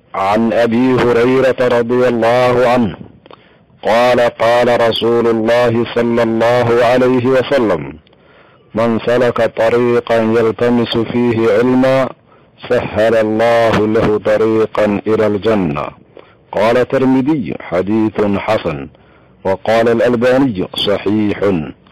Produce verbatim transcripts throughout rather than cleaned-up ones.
عن أبي هريرة رضي الله عنه قال قال رسول الله صلى الله عليه وسلم: من سلك طريقا يلتمس فيه علما سهل الله له طريقا إلى الجنة. قال الترمذي: حديث حسن. وقال الألباني: صحيح.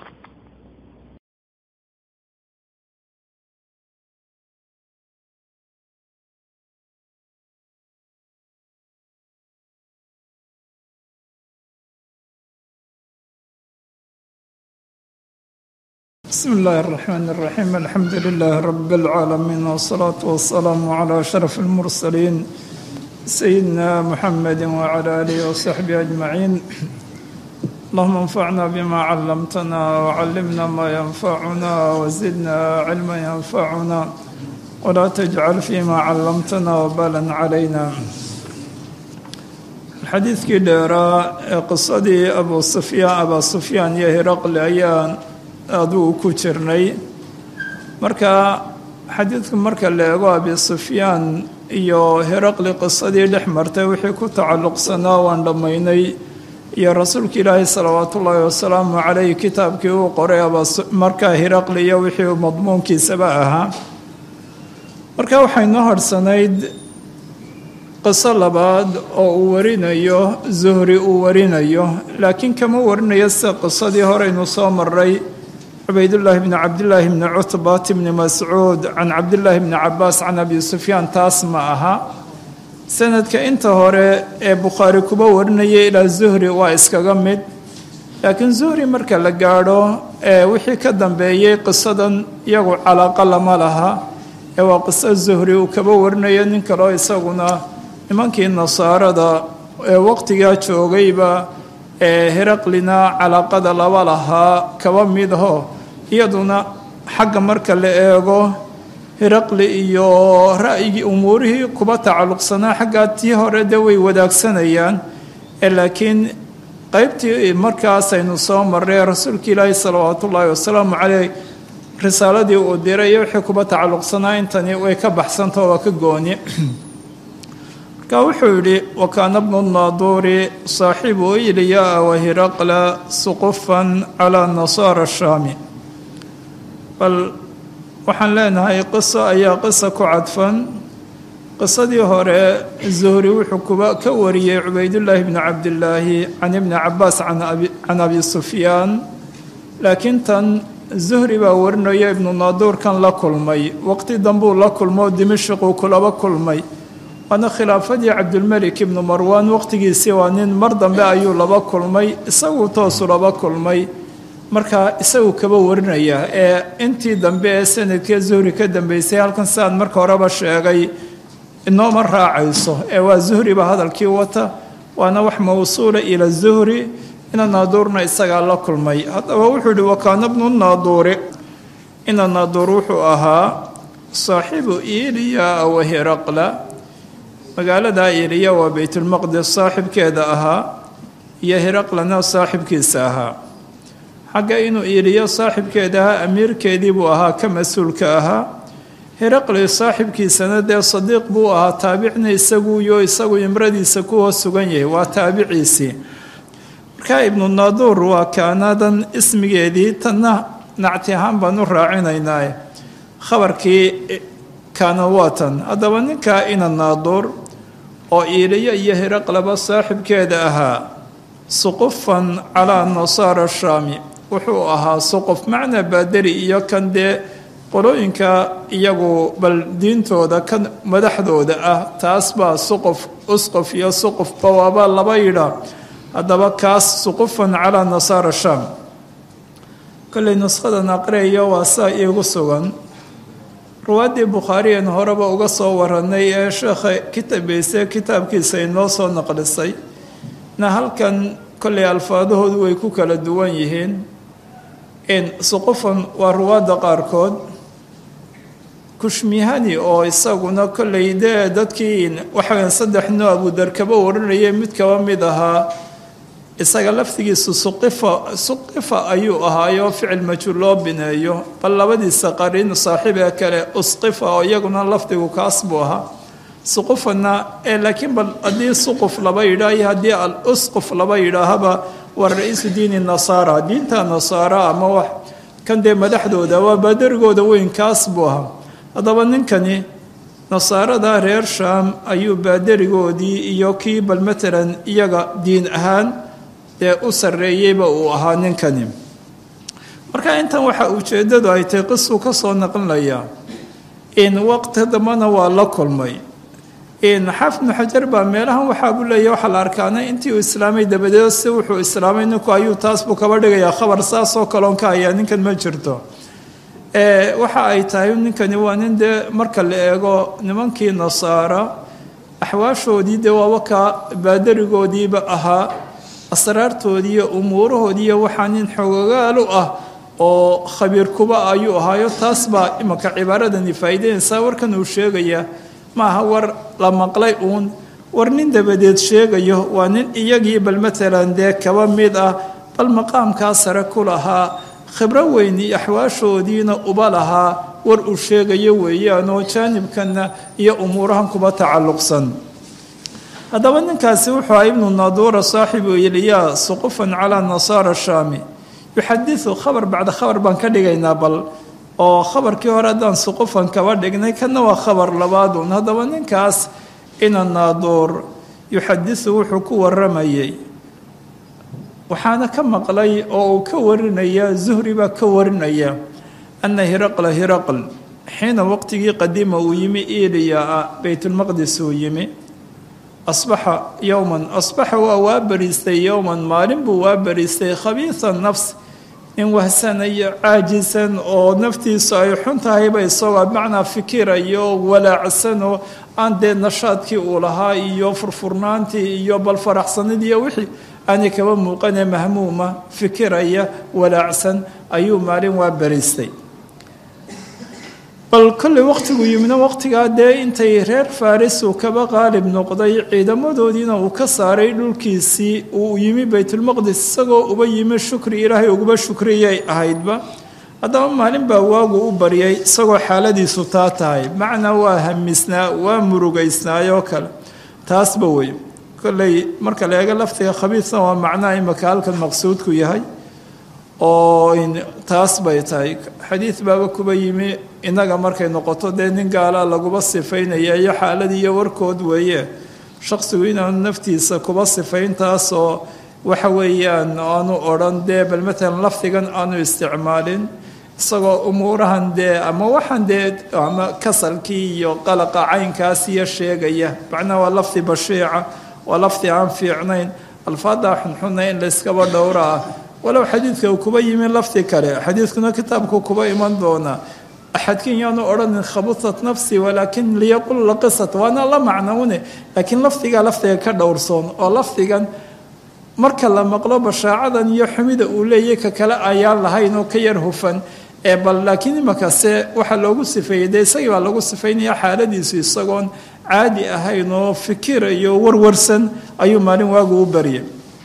بسم الله الرحمن الرحيم. الحمد لله رب العالمين، والصلاة والسلام على أشرف المرسلين سيدنا محمد وعلى آله وصحبه أجمعين. اللهم انفعنا بما علمتنا وعلمنا ما ينفعنا وزدنا علما ينفعنا ولا تجعل فيما علمتنا وبالا علينا. xadiidkii dheeraa ee qisadii abu sufyaan abaa sufyaan iyo hiraqle ayaan aduu ku jirnay. marka xadiidku marka la eego abi sufyaan iyo hiraqle qisadii dhex martay wixii ku tacalluqsanaa waan dhammaynay, iyo rasuulka ilaahay salawaatu ullaahi wasalaamu caleyh kitaabkii uu qoray markaa hiraqle iyo wixii madmuunkiisaba ahaa. marka waxay noo harhsanayd qiso labaad oo uu warinayo zuhri uu warinayo, laakiin kama warinayo sida qisadii horeynu soo maray cubaydullaahi bni cabdillaahi bni cutbat bni mascuud can cabdillaahi bni cabaas can abi sufyaan. taas ma aha sanadka inta hore ee bukhaari kuba warinaya ilaa zuhri waa iskaga mid, laakiin zuhri marka la gaadho ee wixii ka dambeeyey qisadan iyagu calaaqa lama laha, ee waa qiso zuhri uu kaba warinayo nin kaloo isaguna nimankii nasaarada ee waqtigaa joogayba ee hiraqlina calaaqada laba lahaa kaba midaho iyaduna xagga marka la eego hiraqli iyo ra'yigii umuurihii kuba tacalluqsanaa xaggaa tii hore dee way wadaagsanayaan, ee laakiin qaybtii markaasaynu soo marray rasuulka ilaahi salawaatu ullaahi wasalaamu caleyh risaaladii uu diray iyo wixii kuba tacalluqsanaa intani way ka baxsantao waa ka gooni. marka wuxuu yidhi: wakaana bnu naaduuri saaxibu ilyaa wa hiraqla suqufan calaa nasaara shaami. bal waxaan leenahay qiso ayaa qisa ku cadfan. qisadii hore zuhri wuxuu kuba ka wariyey cubaydullaahi bni cabdillaahi can ibni cabaas can abi sufyaan, laakiin tan zuhri baa warinayo ibnu naaduurkan la kulmay waqti dambuu la kulmo dimashquu kulaba kulmay, waana khilaafadii cabdulmelik ibnu marwaan waqtigiisii. waa nin mar dambe ayuu laba kulmay, isaguu toosu laba kulmay, markaa isagu kaba warinaya ee intii dambe ee sanadkee zuhri ka dambeysay halkan sidaan marka horeba sheegay inooma raacayso, ee waa zuhriba hadalkii wata, waana wax mawsuula ila zuhri ina naaduurna isagaa la kulmay. haddaba wuxuu yihi: wakaana bnu naaduuri, ina naaduur wuxuu ahaa saaxibu iliya wa hiraqla. magaalada iliya waa baytulmaqdis saaxibkeeda ahaa, iyo hiraqlana saaxibkiisa ahaa. xagga inuu iliya saaxibkeeda ahaa amiirkeedii buu ahaa ka mas-uulka ahaa. hiraqli saaxibkiisana dee sadiiq buu ahaa, taabicna isaguuyo isagu imradiisa ku hoos sugan yahay, waa taabiciisii. markaa ibnu naaduur waa kaanadan ismigeedii, tanna nacti ahaan baan u raacinaynaa khabarkii kaana waatan. haddaba ninkaa ina naaduur oo iliya iyo hiraqlaba saaxibkeeda ahaa suqufan calaa nasaara shaami, wuxuu ahaa suquf macnaa baadari iyo kan dee qolooyinka iyagu bal diintooda kan madaxdooda ah, taas baa suquf usquf iyo suquf bawaaba laba yidhaa. haddaba kaas suqufan calaa nasaara shaam. kollay nushadan aqriyayo waa saa iigu sugan. ruwaaddii bukhaariyan horeba uga soo waranay ee sheekha kitabayse kitaabkiisa inoo soo naqlisay na halkan kollay alfaadahoodu way ku kala duwan yihiin. in suqufan waa ruwaadda qaarkood, kushmihani oo isaguna kollay dee dadkii waxaweyn saddex noo abudarkaba warinayay mid kaba mid ahaa, isaga laftigiisu suqifa suqifa ayuu ahaayo ficil majhuul loo bineeyo, bal labadiisa qarin saaxiib ee kale usqifa oo iyaguna lafdigu kaas buu ahaa. suqufana ee laakiin bal haddii suquf laba yidhaah iyo haddii al-usquf laba yidhaahaba waa ra-iisu diini nasaara diinta nasaara ama wax kan dee madaxdooda waa baadarigooda weyn kaas buu ahaa haddaba ninkani nasaarada reer shaam ayuu baadarigoodii iyo kii bal matalan iyaga diin ahaan dee u sarreeyeyba uu ahaa ninkani marka intan waxaa ujeeddadu ay tahay qisuu ka soo naqlinaya in waqti dambana waa la kulmay in xaafid ibnu xajar baa meelahan waxaa buu leeyahy waxaa la arkaana intii uu islaamay dabadeed si wuxuu islaamay ninku ayuu taas buu kaba dhigayaa khabar saasoo kaloon ka hayaa ninkan ma jirto waxa ay tahay ninkani waa nin dee marka la eego nimankii nasaara axwaashoodii dee waaba ka baadarigoodiiba ahaa asraartoodii iyo umuurahoodii iyo waxaa nin xogogaalu ah oo khabiir kuba ayuu ahaayo taas baa imanka cibaaradani faa'iidaynaysaa warkan uu sheegaya maaha war la maqlay uun war nin dabadeed sheegayo waa nin iyagii bal matalan dee kaba mid ah bal maqaamkaa sare ku lahaa khibro weyn iyo axwaashoodiina uba lahaa war uu sheegayo weeyaanoo jaanibkanna iyo umuurahan kuba tacalluqsan haddaba ninkaasi wuxuu aha ibnu naduura saaxibu iliyaa suqufan calaa nasaara shaami yuxadiu khabar bacda khabar baan ka dhigaynaa bal oo khabarkii hore haddaan suqufan kaba dhignay kana waa khabar labaadun haddaba ninkaas ina naaduur yuxadiu wuxuu ku waramayay waxaana ka maqlay oo uu ka warinaya zuhri baa ka warinaya ana hiraqla hiraql xiina waqtigii qadiima uu yimi iliyaa baytulmaqdis uu yimi asbaxa yowman asbaxa waa waa bariistay yowman maalin buu waa bariistay khabiisa nafs nin wahsanayo caajisan oo naftiisu ay xun tahayba isagoo bimacnaa fikirayo walaacsanoo aan dee nashaadkii uu lahaa iyo furfurnaantii iyo bal faraxsanidii iyo wixii aanay kaba muuqanee mahmuuma fikiraya walaacsan ayuu maalin waa bariistay bal kolley waqtigu yimina waqtigaa dee intay reer faris uu kaba qaalib noqday ciidamadoodiina uu ka saaray dhulkiisii uu yimi baytulmaqdis isagoo uba yimi shukri ilaahay uguba shukriyay ahaydba haddaba maalin baa waagu u baryay isagoo xaaladiisu taa tahay macnaa waa hamisnaa waa murugaysnaayoo kale taasba wey kolley marka la eego laftiga khabiisna waa macnaha imaka halkan maqsuudku yahay oo taas bay tahay xadiid baaba kuba yimi innaga markay noqoto dee nin gaala laguba sifaynaya iyo xaaladii iyo warkood weeye shaqsigu inaanu naftiisa kuba sifayntaasoo waxa weeyaan aanu odhan dee bal matalan lafdigan aanu isticmaalin isagoo umuurahan dee ama waxaan dee ama kasalkii iyo qalaqa caynkaas iyo sheegaya macnaha waa lafdi bashiica waa lafdi aan fiicnayn alfaaddaa xunxuna in layskaba dhowra ah walow xadiidka uu kuba yimi lafdi kale xadiidkuna kitaabku kuba iman doonaa axadkin yaanu odhanin khabusat nafsi walaakin liyaqul laqisat waana la macnoune laakiin lafdigaa lafdiga ka dhowrsoon oo lafdigan marka la maqlo bashaacadan iyo xumida uu leeyahy ka kale ayaan lahayn oo ka yar hufan ee bal laakiin imakase waxaa loogu sifeeyey dee isagii baa lagu sifaynaya xaaladiisu isagoon caadi ahayn oo fikirayo warwarsan ayuu maalin waagu u baryay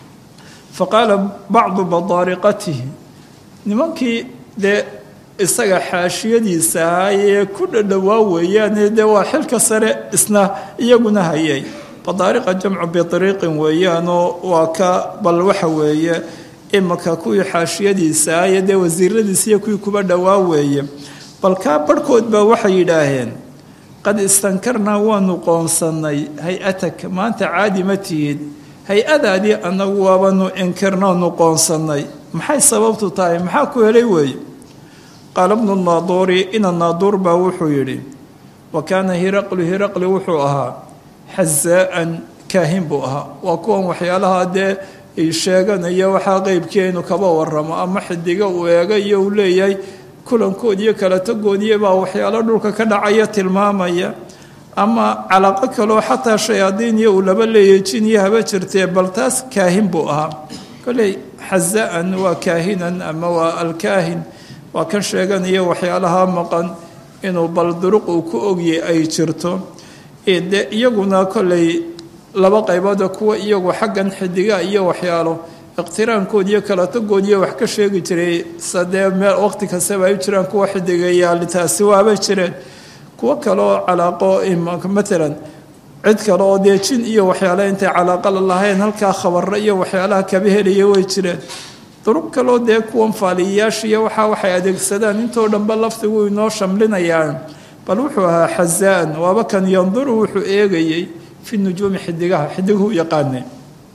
faqaala bacdu badaariqatihi nimankii dee isaga xaashiyadiisa ahaayee ku dhadhowaa weeyaane dee waa xilka sare isna iyaguna hayay badaariqa jamcu bidariiqin weeyaanoo waa ka bal waxa weeye imaka kuwii xaashiyadiisa ahaye dee wasiiradiisa iyo kuwii kuba dhowaa weeye bal kaa barhkood baa waxay yidhaaheen qad istankarnaa waanu qoonsannay hay-atak maanta caadi ma tihid hay-adaadii annagu waabanu inkirnaanu qoonsannay maxay sababtu tahay maxaa ku helay weeye qaala bnu naaduuri ina naaduur baa wuxuu yidhi wa kaana hiraqlu hiraqli wuxuu ahaa xazaa'an kaahin buu ahaa waa kuwan waxyaalaha dee sheeganaya waxaa qeybkeenu kaba waramo ama xidiga uu eega iyo uu leeyahay kulankood iyo kala tagoodiya baa waxyaalo dhulka ka dhacaya tilmaamaya ama calaaqo kaloo xataa shayaadiin iyo uu laba leeyahay jin iyo haba jirtee bal taas kaahin buu ahaa kolley xazaan waa kaahinan ama waa alkaahin waa kan sheeganaya waxyaalaha maqan inuu bal duruq uu ku ogyahay ay jirto de iyaguna kolley laba qaybooda kuwa iyagu xaggan xidiga iyo waxyaalo iqtiraankood iyo kala tagood iyo wax ka sheegi jiray sadee meel waqti kastaba ay jiraan kuwa xidigayaali taasi waaba jireen kuwo kaloo calaaqo matalan cid kale oo dee jin iyo waxyaalaha intay calaaqala lahayn halkaa khabarra iyo waxyaalaha kaba helaya way jireen duruq kaloo dee kuwan faaliyayaasha iyo waxaa waxay adeegsadaan intoo dhanba lafdigu inoo shamlinayaan bal wuxuu ahaa xazaan waaba kan yanduru wuxuu eegayey fi nujuumi xidigaha xidiguhu yaqaanay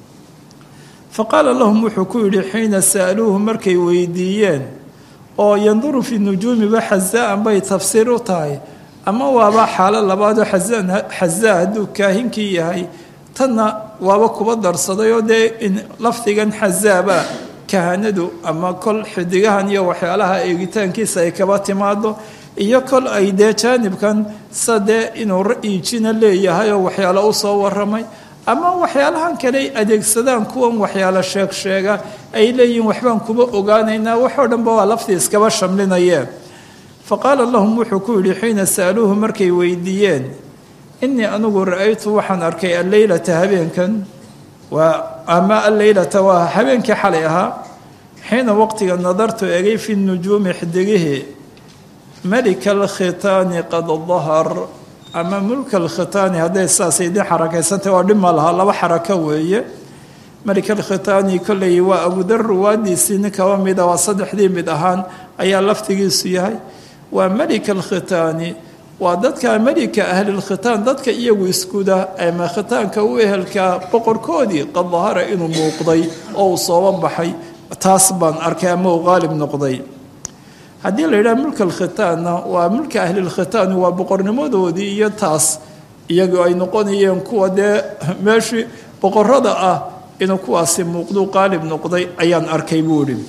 faqaala lahum wuxuu ku yidhi xiina sa'aluuhu markay weydiiyeen oo yanduru fi nujuumiba xazaan bay tafsiir u tahay ama waaba xaalo labaadoo xazaan xazaa hadduu kaahinkii yahay tanna waaba kuba darsaday oo dee lafdigan xazaaba kahanadu ama kol xidigahan iyo waxyaalaha eegitaankiisa ay kaba timaado iyo kol ay dee jaanibkan sadee inuu ra-iijina leeyahay oo waxyaalo u soo waramay ama waxyaalahan kale adeegsadaan kuwan waxyaalo sheeg sheega ay leeyihiin waxbaan kuba ogaanaynaa waxoo dhanba waa laftii iskaba shamlinayeen faqaala lahum wuxuu ku yidhi xiina sa'aluuhu markay weydiiyeen innii anigu ra-aytu waxaan arkay alleylata habeenkan waa ama alleylata waa habeenkii xalay ahaa xiina waqtiga nadartu egay fi nujuumi xidigihii malika alkhitaani qad dahar ama mulka alkhitaani hadday saas idin xarakaysantay waa dhib ma laha laba xarako weeye malika alkhitaani kolley waa abudar ruwaadiisii nin kaba mida waa saddexdii mid ahaan ayaa laftigiisu yahay waa malika alkhitaani waa dadka malika ahlilkhitaan dadka iyagu iskuda ama khitaanka u ehelka boqorkoodii qad dahara inuu muuqday oo uu sooba baxay taas baan arkay ama uu qaalib noqday haddii la yidhaha mulka alkhitaanna waa mulka ahlilkhitaani waa boqornimadoodii iyo taas iyagu ay noqonayeen kuwa dee meeshii boqorada ah inuu kuwaasi muuqduu qaalib noqday ayaan arkay buu idhi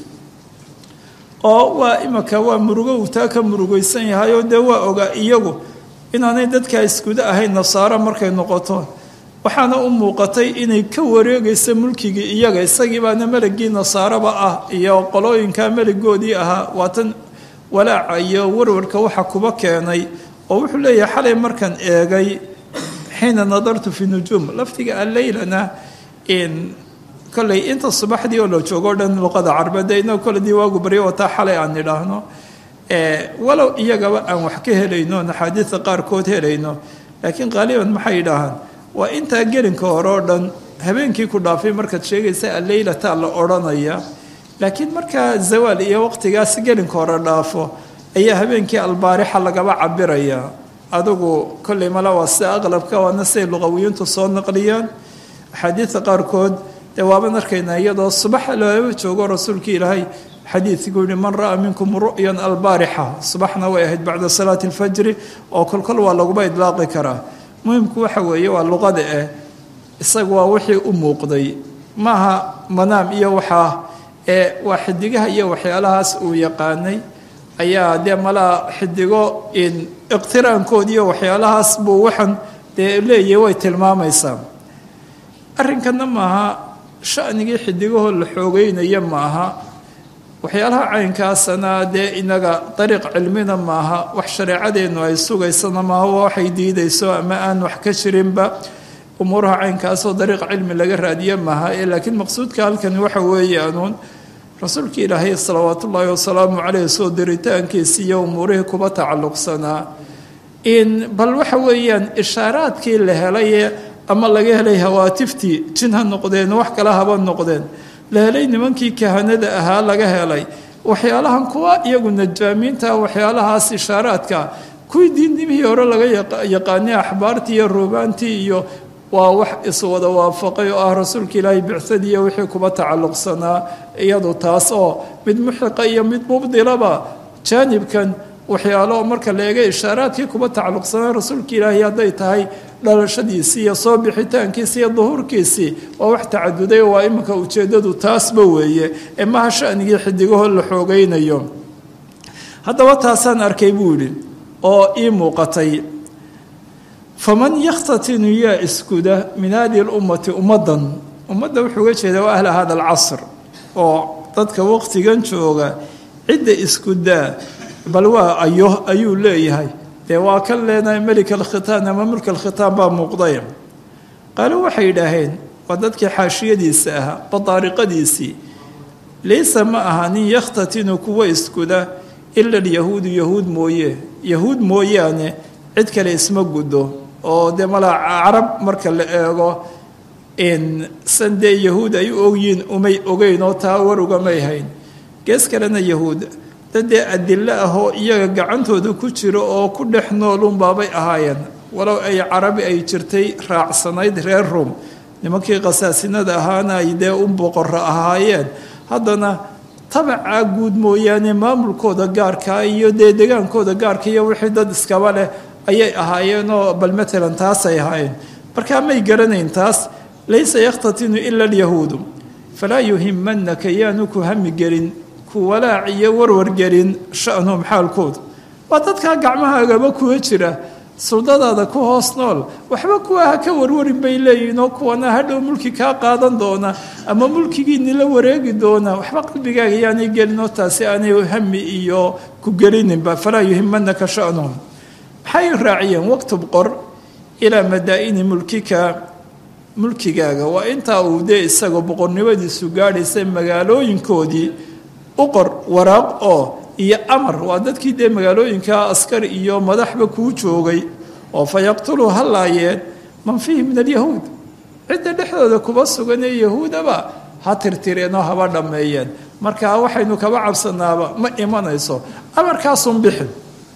oo waa imaka waa murugo uu taa ka murugaysan yahay oo dee waa ogaa iyagu inaanay dadkaa iskuda ahayn nasaaro markay noqoto waxaana u muuqatay inay ka wareegaysa mulkigii iyaga isagii baana melagii nasaaraba ah iyo qolooyinkaa meligoodii ahaa waatan walaaca iyo warwarka waxa kuba keenay oo wuxuu leeyahay xalay markaan eegay xiina nadartu fi nujuum laftiga alleylana in kolley inta subaxdii oo la joogo dhan luqada carbeed inoo koledii waagu baryo wataa xalay aan nidhaahno walow iyagaba aan wax ka helayno axaadiida qaarkood helayno laakiin qaaliban maxay yidhaahaan waa intaa gelinka hore oo dhan habeenkii ku dhaafay markaad sheegaysa alleylata la odhanaya laakiin markaa zawaal iyo waqtigaas gelinka hore dhaafo ayaa habeenkii albaarixa lagaba cabiraya adigu kolley mala waa sida aqlabka waana siay luqawiyiintu soo naqliyaan axaadiida qaarkood dee waaban arkaynaa iyadoo subaxa looaba joogo rasuulkii ilaahay xadiidku yihi man ra'a minkum ru'yan albaarixa subaxna way ahayd bacda salaati alfajri oo kolkol waa laguba idlaaqi karaa muhimku waxa weeye waa luqada ah isagu waa wixii u muuqday maaha manaam iyo waxaa ee waa xidigaha iyo waxyaalahaas uu yaqaanay ayaa dee malaa xidigo in iqtiraankood iyo waxyaalahaas buu waxan dee leeyahay way tilmaamaysaa arrinkana maaha shanigii xidigahoo la xoogeynaya maaha waxyaalaha caynkaasana dee inaga dariiq cilmina maaha wax shareecadeennu ay sugaysana maaha waa waxay diidayso ama aan wax ka jirinba umuuraha caynkaasoo dariiq cilmi laga raadiye maaha ee laakiin maqsuudka halkani waxa weeyaanuun rasuulkii ilaahay salawaat ullaahi wasalaamu caleyh soo diritaankiisi iyo umuurihii kuba tacalluqsanaa in bal waxa weeyaan ishaaraadkii la helay ama laga helay hawaatiftii jin ha noqdeen wax kale haba noqdeen la helay nimankii kahanada ahaa laga helay waxyaalahan kuwa iyagu najaamiinta waxyaalahaas ishaaraadka kuwii diinnimihii hore laga yaqaanay axbaartii iyo ruubaantii iyo waa wax iswada waafaqay oo ah rasuulka ilaahay bicsadii iyo wixii kuba tacalluqsanaa iyadu taas oo mid muxiqa iyo mid mubdilaba jaanibkan waxyaalo marka la eega ishaaraadkii kuba tacalluqsanaa rasuulka ilaahay hadday tahay dhalashadiisii iyo soo bixitaankiisii iyo duhuurkiisii waa wax tacaduday waa iminka ujeeddadu taasba weeye ee maha shanigii xidigahoo la xoogaynayo haddaba taasaan arkay buu yidhi oo ii muuqatay faman yakhtatinu yaa iskuda min hadihi lummati ummaddan ummadda wuxuu uga jeedaa waa ahla hada alcasr oo dadka waqtigan jooga cidda iskudaa bal waa ayo ayuu leeyahay dee waa kan leenahay melika alkhitaan ama mulka alkhitaan baa muuqday qaalo waxay yidhaaheen waa dadkii xaashiyadiisa ahaa badaariqadiisii laysa ma aha nin yakhtatinu kuwa iskuda ila alyahuudu yahuud mooye yahuud mooyaane cid kale isma guddo oo dee malaa carab marka la eego san dee yahuud ay u ogyihiin umay ogeyn oo taa war ugamay hayn. gees kalena yahuud dad dee adilo ah oo iyaga gacantooda ku jiro oo ku dhex noolunbaabay ahaayeen, walow ay carabi ay jirtay raacsanayd reer rum, nimankii qasaasinada ahaana ay dee u boqorro ahaayeen, haddana tabacaa guud mooyaane maamulkooda gaarka iyo dee degaankooda gaarka iyo wixii dad iskaba leh ayay ahaayeenoo bal matalan taasay ahaayeen. markaa may garanayn taas. laysa yakhtatinu ila alyahuudu falaa yuhimanaka yaanu ku hami gelin ku walaac iyo warwargelin sha'nuhum xaalkooda. waa dadkaa gacmahaagaba kuwa jira, suldadaada ku hoos nool, waxba kuwa ha ka warwarin bay leeyihin oo kuwana hadhow mulki kaa qaadan doona ama mulkigiini la wareegi doona, waxba qalbigaaga yaanay gelin oo taasi aanay hami iyo ku gelininba. falaa yuhimanaka sha'nuhum. maxay raaciyeen waktub qor ilaa madaa'ini mulkika, mulkigaaga waa intaa uu dee isagoo boqornimadiisu gaadhaysay magaalooyinkoodii u qor waraaq oo iyo amar, waa dadkii dee magaalooyinka askar iyo madaxba kuu joogay, oo fa yaqtuluu ha laayeen man fiihi min alyahuud, cidda dhexdooda kuba sugan ee yahuudaba ha tirtireen oo haba dhammeeyeen. marka waxaynu kaba cabsanaaba ma imanayso, amarkaasun bixin.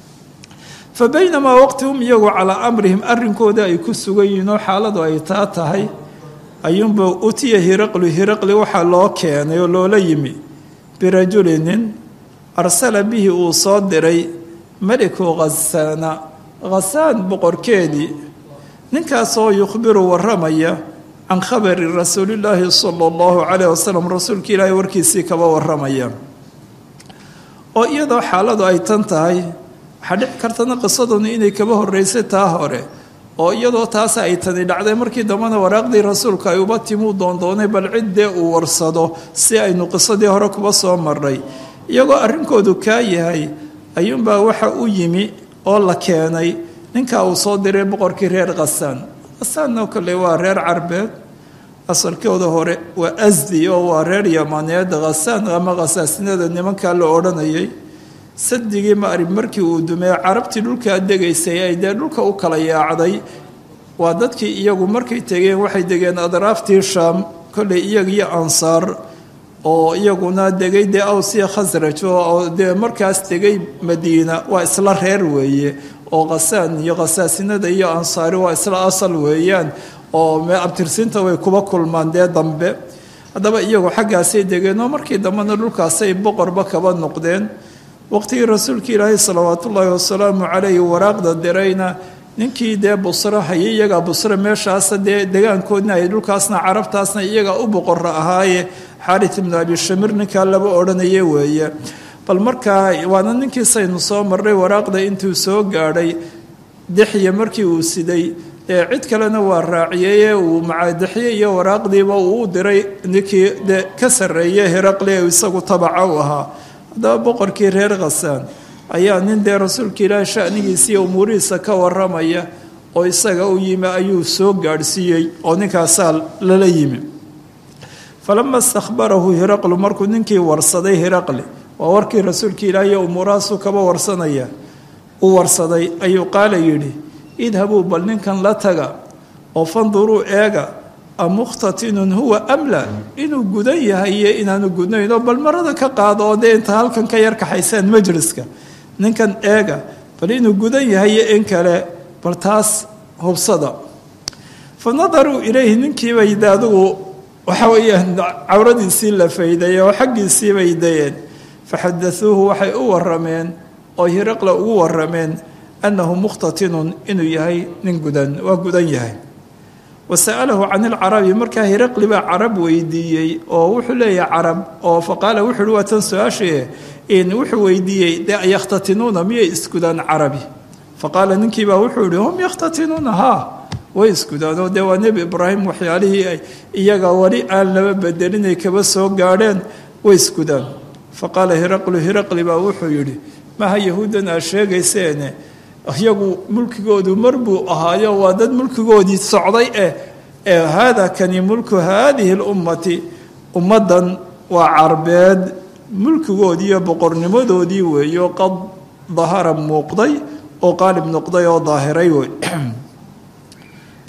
fa baynamaa waqti hum iyagu calaa amrihim arrinkooda ay ku sugan yihiin oo xaaladu ay taa tahay, ayuunba utiya hiraqlu, hiraqli waxaa loo keenay oo loola yimi birajulinin arsala bihi uu soo diray meliku khasaana, khasaan boqorkeedii, ninkaasoo yukhbiru warramaya can khabari rasuulillaahi sala allahu calayh wasalam, rasuulka ilaahay warkiisii kaba warramaya. oo iyadoo xaaladu ay tan tahay, waxaa dhici kartana qisaduna inay kaba horreysay taa hore, oo iyadoo taas ay tani dhacday markii dambena waraaqdii rasuulka ay uba timuu doondoonay bal ciddee uu warsado si aynu qisadii hore kuba soo marray. iyagoo arrinkoodu kaa yahay ayuunbaa waxa u yimi oo la keenay ninkaa uu soo diray boqorkii reer khasaan. khasaanno kale waa reer carbeed, asalkooda hore waa asdi oo waa reer yamaneed. khasaan ama khasaasinada nimankaa la odhanayay. sadigii maarib markii uu dumey carabtii dhulkaa degaysay ay dee dhulka u kala yaacday, waa dadkii iyagu markay tegeen waxay degeen adraaftii shaam, kolley iyaga iyo ansaar oo iyaguna degay dee awsiya khasraj oo dee markaas degay madiina, waa isla reer weeye. oo khasaan iyo khasaasinada iyo ansaari waa isla asal weeyaan, oo abtirsinta way kuba kulmaan dee dambe. haddaba iyagu xaggaasay degeen oo markii dambena dhulkaasay boqorba kaba noqdeen. waqtigii rasuulka ilaahay salawaat ullaahi wasalaamu calayhi waraaqda dirayna ninkii dee busro hayay, iyagaa busro meeshaasa dee degaankoodna ay dhulkaasna carabtaasna iyagaa u boqorro ahaaye, xaarit ibnu abi shamir ninkaa laba odhanaye weeye. bal markaa waana ninkiisaynu soo marray waraaqda intuu soo gaadhay dexye markii uu siday, ee cid kalena waa raaciyeye uu macadexye iyo waraaqdiiba uu u diray ninkii dee ka sarreeye hiraqli ee isagu tabaca u ahaa. haddaba boqorkii reer khasaan ayaa nin dee rasuulka ilaahi sha'nigiisiiyo umuurihiisa ka warramaya oo isaga u yimi ayuu soo gaadhsiiyey oo ninkaasaa lala yimi. falama istakhbarahu hiraqlu, markuu ninkii warsaday hiraqli, waa warkii rasuulka ilaahi iyo umuurahaasuu kaba warsanaya, uu warsaday ayuu qaala yidhi idhabuu bal ninkan la taga oo fanduruu eega amukhtatinun huwa amla, inuu gudan yahay iyo inaanu gudnayn, oo bal marada ka qaado oo dee inta halkan ka yar kaxaysaan majliska, ninkan eega bal inuu gudan yahay iyo in kale, bal taas hubsada. fa nadaruu ilayhi, ninkiibay de adigu waxa weeyaan cawradiisii la fayday oo xaggiisii bay dayeen. faxadauuhu waxay u warameen oo hiraqla ugu warameen annahu mukhtatinun inuu yahay nin gudan, waa gudan yahay. wasa'alahu can ilcarabi, markaa hiraqli baa carab weydiiyey oo wuxuu leeyahay carab, oo faqaala wuxuu uhi waa tan su-aashee in wuxuu weydiiyey de yakhtatinuuna miyay iskudaan carabi? faqaala ninkiibaa wuxuu yihi hum yakhtatinuuna, haa way iskudaanoo dee waa nebi ibraahim waxyaalihii ay iyaga wali aan laba bedelinay kaba soo gaadheen, way iskudaan. faqaala hiraqlu, hiraqli baa wuxuu yidhi maha yahuuddan aad sheegayseene iyagu mulkigoodu mar buu ahaayo waa dad mulkigoodii socday eh ee haada kani mulku haadihi lummati, ummaddan waa carbeed mulkigoodii iyo boqornimadoodii weeyo qad dahara muuqday oo qaalib noqday oo daahiray wey.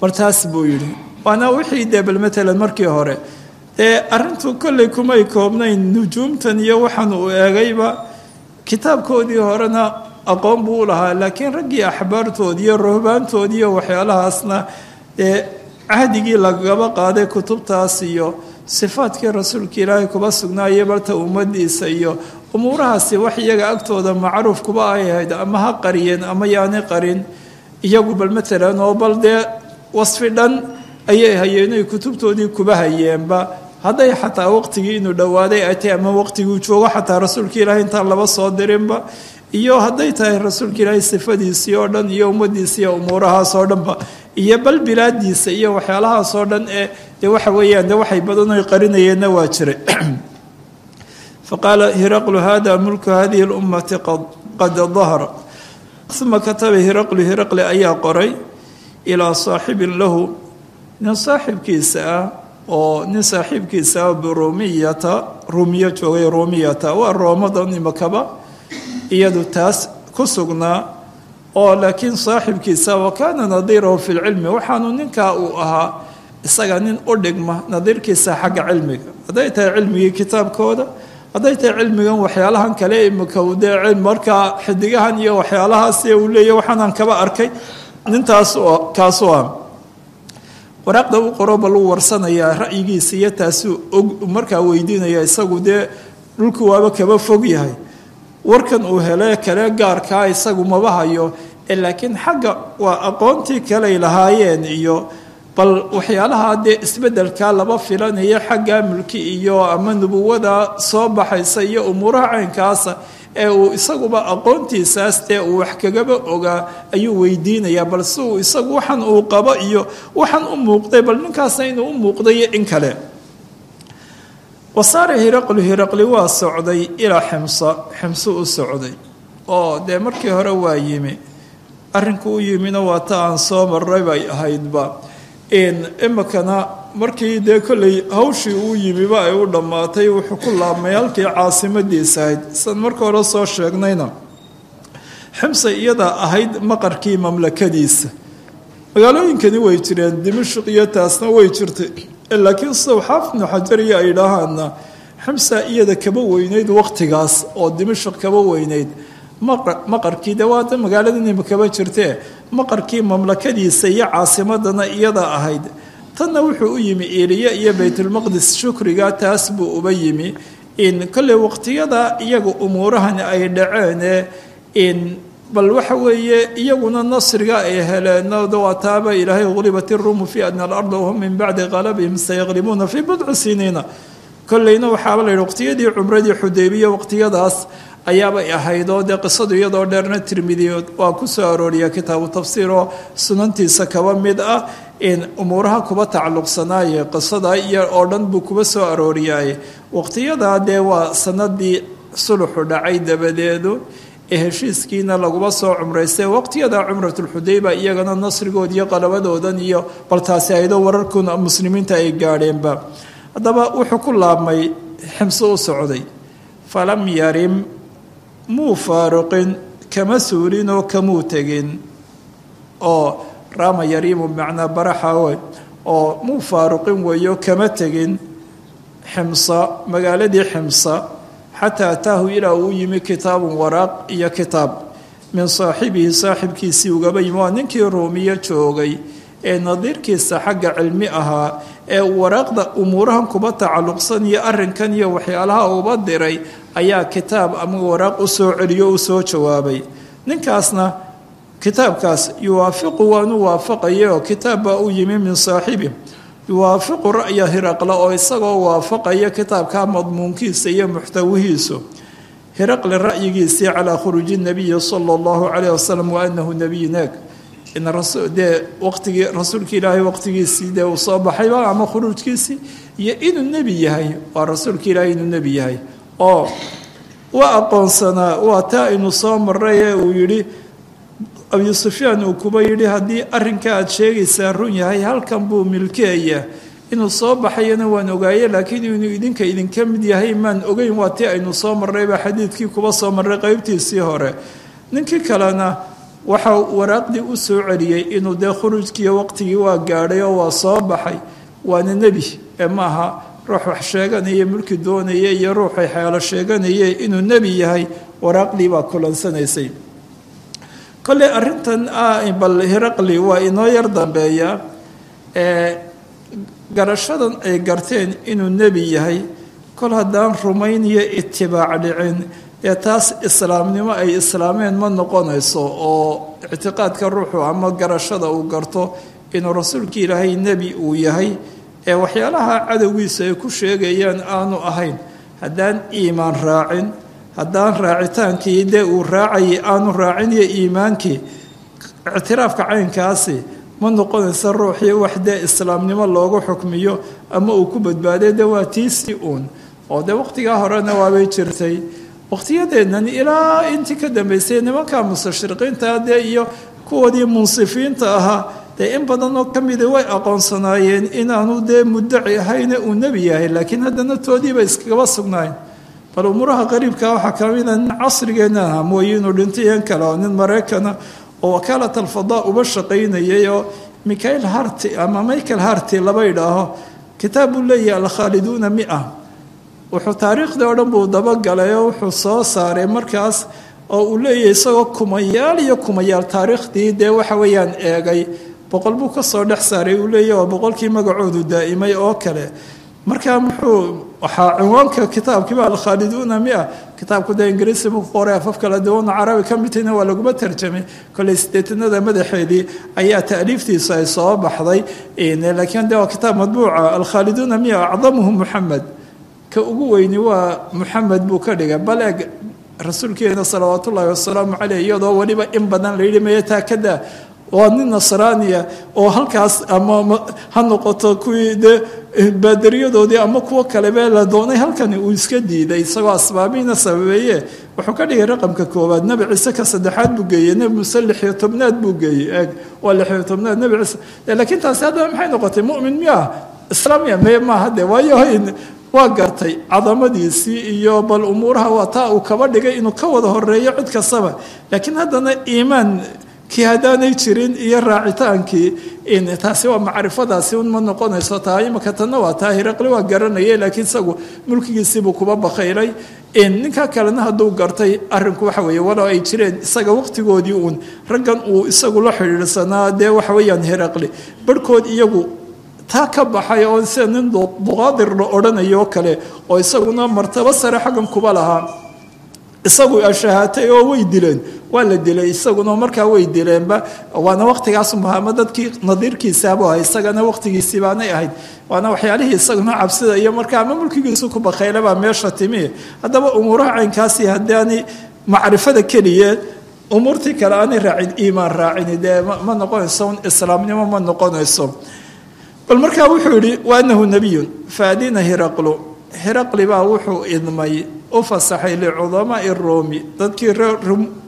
bal taas buu yidhi waana wixii dee bal matalan markii hore ee arrintu kolley kumay koobnayn nujuumtan iyo waxaan uu eegayba kitaabkoodii horena aqoon buu u lahaa laakiin raggii axbaartoodii iyo ruhbaantoodii iyo waxyaalahaasna ee cahdigii lagaba qaaday kutubtaas iyo sifaadkii rasuulka ilaahay kuba sugnaayay balta ummadiisa iyo umuurahaasi wax iyaga agtooda macruuf kuba ay ahayd ama ha qariyeen ama yaani qarin iyagu bal matalan oo bal dee wasfi dhan ayay hayeenay kutubtoodii kuba hayeenba hadday xataa waqtigii inuu dhowaaday ay tahay ama waqtiguu joogo xataa rasuulka ilaahay intaan laba soo dirinba iyo hadday tahay rasuulka ilaahay sifadiisii oo dhan iyo ummadiisa iyo umuurahaas oo dhanba iyo bal bilaadiisa iyo waxyaalahaas oo dhan ee dee waxa weeyaan dee waxay badan oy qarinayeenna waa jiray faqaala hiraqlu hada mulku hadihi اlummati qad dahara uma kataba hiraqlu hiraqli ayaa qoray ilaa saaxibin lahu nin saaxibkiisa ah oo nin saaxiibkiisa ah birumiyata rumiya joogay rumiyata waa roomadan imakaba iyadu taas ku sugnaa oo laakiin saaxibkiisa wa kaana nadiirahu fi lcilmi waxaanu ninkaa uu ahaa isaga nin u dhigma nadiirkiisa xagga cilmiga hadday tahay cilmigii kitaabkooda hadday tahay cilmigan waxyaalahan kale imika dee markaa xidigahan iyo waxyaalahaas uu leeyahy waxaanaan kaba arkay nintaas kaasu ah waraaqda u qoro bal uu warsanayaa ra'yigiisa iyo taasuu og markaa weydiinaya isagu dee dhulku waaba kaba fog yahay warkan uu hele kale gaarkaa isagu maba hayo laakiin xagga waa aqoontii kaley lahaayeen iyo bal waxyaalaha dee isbedelkaa laba filanaya xagga mulki iyo ama nubuwada soo baxaysa iyo umuuraha caynkaasa ee uu isaguba aqoontiisaas dee uu wax kagaba ogaa ayuu weydiinayaa bal si uu isagu waxan uu qabo iyo waxan u muuqday bal ninkaasna inuu u muuqdayo in kale wasaare hiraqlu hiraqli waa socday ilaa ximsa ximsu u socday oo dee markii hore waa yimi arrinku u yimina waa ta aan soo maray bay ahaydba imikana markii dee kolley hawshii uu yimiba ay u dhammaatay wuxuu ku laabmay halkii caasimadiisa ahayd san marka hore soo sheegnayna ximsa iyadaa ahayd maqarkii mamlakadiisa magaalooyinkani way jireen dimashq iyo taasna way jirtay laakiin sida xaafid ibnu xajar iyo ay dhahaana ximsa iyada kaba weyneyd waqtigaas oo dimashq kaba weyneyd maqarkii de waata magaaladinima kaba jirtee maqarkii mamlakadiisa iyo caasimadana iyada ahayd tanna wuxuu u yimi iliya iyo baytulmaqdis shukriga taas buu uba yimi in kolley waqtiyada iyaga umuurahan ay dhaceene in bal waxa weeye iyaguna nasriga ay heleen waataaba ilaahay gulibat iruumu fi adna alarda wahum min bacdi qalabihim sayaqlibuuna fii bidci siniina kolleyna waxaaba la yidhi waqtiyadii cumradii xudaybiya waqtiyadaas ayaabay ahayd oo dee qisadu iyadoo dheerna tirmidiyood waa ku soo arooriya kitaabu tafsiir oo sunantiisa kaba mid ah in umuuraha kuba tacalluqsanaaye qisada iyo oo dhan buu kuba soo arooriyaaye waqtiyadaa dee waa sanadii suluxu dhacay dabadeedu ee heshiiskiina laguma soo cumraystay waqtiyada cumratulxudayba iyagana nasrigood iyo qalabadoodan iyo baltaasi aydoo wararkuna muslimiinta ay gaadheenba haddaba wuxuu ku laabmay ximso u socday falam yarim muu faaruqin kama suulin oo kamuu tegin oo raama yariimu bimacnaa baraxawe oo muu faaruqin weeyo kama tegin ximsa magaaladii ximsa xataa ataahu ilaa uu yimi kitaabun waraaq iyo kitaab min saaxibihi saaxibkiisii ugaba yimi waa ninkii ruumiyo joogay ee nadiirkiisa xagga cilmi ahaa ee waraaqda umuurahan kuba tacalluqsan iyo arrinkan iyo waxyaalaha uba diray ayaa kitaab ama waraaq u soo celiyo u soo jawaabay ninkaasna kitaabkaas yuwaafiqu waanu waafaqaya oo kitaab baa u yimi min saaxibi yuwaafiqu ra'ya hiraqla oo isagoo waafaqaya kitaabka madmuunkiisa iyo muxtawihiisu hiraqle ra'yigiisii calaa khuruuji nabiyi sala allahu calayh wasalam wa anahu nebiy neeg in dee waqtigii rasuulka ilaahay waqtigiisii dee uu soo baxayba ama khuruujkiisii iyo inuu nebi yahay waa rasuulka ilaahay inuu nebi yahay oo waa aqoonsanaa waa taa aynu soo maray ee uu yidhi abi sufyaan uu kuba yidhi haddii arrinka aada sheegaysaa run yahay halkan buu milkeeya inuu soo baxayana waan ogaaye laakiin inuu idinka idinka mid yahay maan ogeyn waa tii aynu soo marrayba xadiidkii kuba soo marray qeybtiisii hore ninkii kalena waxa waraaqdii u soo celiyey inuu dee khuruujkiiyo waqtigii waa gaadhay oo waa soo baxay waana nebi ee maaha ruux wax sheeganaya mulki doonaya iyo ruuxay xeelo sheeganaya inuu nebi yahay waraaqdii baa kulansanaysay kolley arrintan bal hiraqli waa inoo yar dambeeya ee garashadan ay garteen inuu nebi yahay kol haddaan rumayn iyo itibaac dhicin dee taas islaamnimo ay islaameen ma noqonayso oo ictiqaadka ruuxu ama garashada uu garto inuu rasuulka ilaahay nebi uu yahay ee waxyaalaha cadowgiisa ay ku sheegayaan aanu ahayn haddaan iimaan raacin haddaan raacitaankii dee uu raacayay aanu raacin iyo iimaankii ictiraafka caynkaasi ma noqonaysa ruuxii wax dee islaamnimo loogu xukmiyo ama uu ku badbaaday dee waa tiisii uun oo dee waqtigaa horena waabay jirtay waqtiyadeennan ilaa intii ka dambaysay nimanka mustashriqiinta dee iyo kuwoodii munsifiinta ahaa dee in badan oo ka mida way aqoonsanaayeen inaanu dee muddaci ahayne uu nebi yahay laakiin haddana toodiiba iskagaba sugnayn bal umuuraha qariibka waxaa ka mida nin casrigeenna aha mooye inuu dhintay yan kale oo nin maraykana oo wakaalat alfadaa uba shaqaynayay oo michael harti ama michael harti laba idhaaho kitaab buu leeyahay alkhaaliduuna mia wuxuu taariikhdii oo dhan buu dabagalay oo wuxuu soo saaray markaas oo uu leeyahay isagoo kumayaal iyo kumayaal taariikhdii dee waxa weeyaan eegay boqol buu ka soo dhex saaray uu leeyahay waa boqolkii magacoodu daa'imay oo kale markaa muxuu waxaa cinwaanka kitaabkiiba alkhaaliduuna mia kitaabku dee ingiriisi buu qoray afaf kala duwan carabi ka midtayna waa laguma tarjamay kolley sideetanada madaxeedii ayaa ta'liiftiisu ay soo baxday laakiin dee waa kitaab madbuuca alkhaaliduuna mia acdamuhum muxamed ka ugu weyni waa muxamed buu ka dhigay bal eeg rasuulkeena salawaat ullaahi wasalaamu caleyh iyadoo weliba in badan la yidhi maya taakadaa waa nin nasraaniya oo halkaas ama ha noqoto kuwii dee baadariyadoodii ama kuwo kalebe la doonay halkani uu iska diiday isagoo asbaabihiina sababeeye wuxuu ka dhigay raqamka koowaad nebi ciise ka saddexaad buu geeyey nebi muuse lixiyo tobnaad buu geeyey eeg waa lixiyo tobnaad nebi ciise laakiin taasi haddana maxay noqotay mu'min miya islaamiya me maaha dee waayo waa gartay cadamadiisii iyo bal umuuraha waa taa uu kaba dhigay inuu ka wada horeeyo cid kastaba laakiin haddana iimaan kii haddaanay jirin iyo raacitaankii taasi waa macrifadaasi un ma noqonayso taa imaka tanna waa taa hiraqli waa garanayay laakiin isagu mulkigiisiibuu kuba bakhaylay ninka kalena hadduu gartay arrinku waxa weeye walow ay jireen isaga waqtigoodii uun raggan uu isagu la xidhiidhsanaa dee waxa weeyaan hiraqli barhkood iyagu taa ka baxay oo sida nin duqaadir la odhanayo oo kale oo isaguna martabo sare xaggan kuba lahaa isagu ashahaatay oo way dileen waa la dilay isaguna markaa way dileenba waana waqtigaas mahama dadkii nadiirkiisaabu ahay isagana waqtigiisii baanay ahayd waana waxyaalihii isaguna cabsida iyo markaa ama mulkigiisu ku bakhayle baa meesha timi haddaba umuuraha caynkaasi haddaani macrifada keliya umuurtii kale aanay raacin iimaan raacin dee ma noqonayso islaamnimo ma noqonayso bal markaa wuxuu yidhi wa anahu nebiyun faadina hiraqlu hiraqli baa wuxuu idmay u fasaxay licudamaai roomi dadkii reer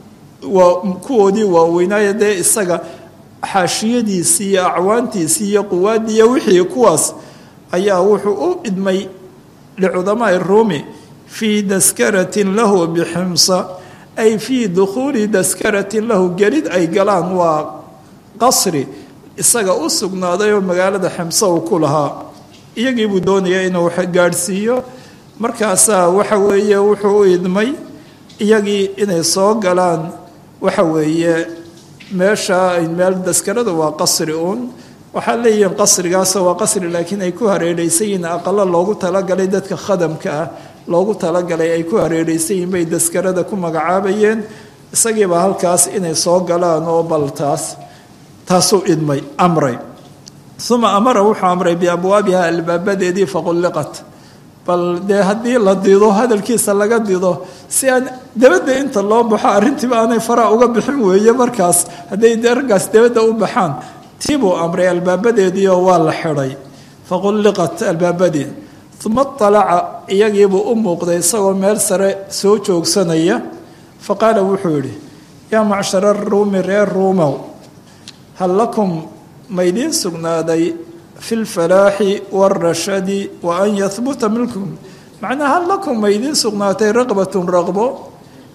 kuwoodii waaweynaaye dee isaga xaashiyadiisii iyo acwaantiisii iyo quwaaddii iyo wixii kuwaas ayaa wuxuu u idmay licudamaai roomi fii daskaratin lahu biximsa ay fii dukhuuli daskaratin lahu gelid ay galaan waa qasri isaga u sugnaaday oo magaalada ximse uu ku lahaa iyagii buu doonaya inuu gaadhsiiyo markaasaa waxa weeye wuxuu u idmay iyagii inay soo galaan waxa weeye meesha meel daskarada waa qasri uun waxaa leeyihiin qasrigaasoo waa qasri laakiin ay ku hareeraysan yihiin aqalo loogu talagalay dadka khadamka ah loogu talagalay ay ku hareeraysan yihiin bay daskarada ku magacaabayeen isagiibaa halkaas inay soo galaan oo bal taas taasuu idmay amray uma amara wuxuu amray biabwaabiha albaabadeedii faqulliqat bal dee haddii la dido hadalkiisa laga dido si aan dabadda inta loo baxo arrintiiba aanay faraa uga bixin weeye markaas hadday dee raggaas dabadda u baxaan tiibuu amray albaabadeediioo waa la xidhay faqulliqat albaabadii uma alaca iyagiibuu u muuqday isagoo meel sare soo joogsanaya faqaala wuxuu yidhi yaa macshara ruumi reer ruumow hal lakum maydiin sugnaaday fi lfalaaxi wاlrashadi wa an yahbuta milkum macnaa hal lakum maydiin sugnaatay raqbatun raqbo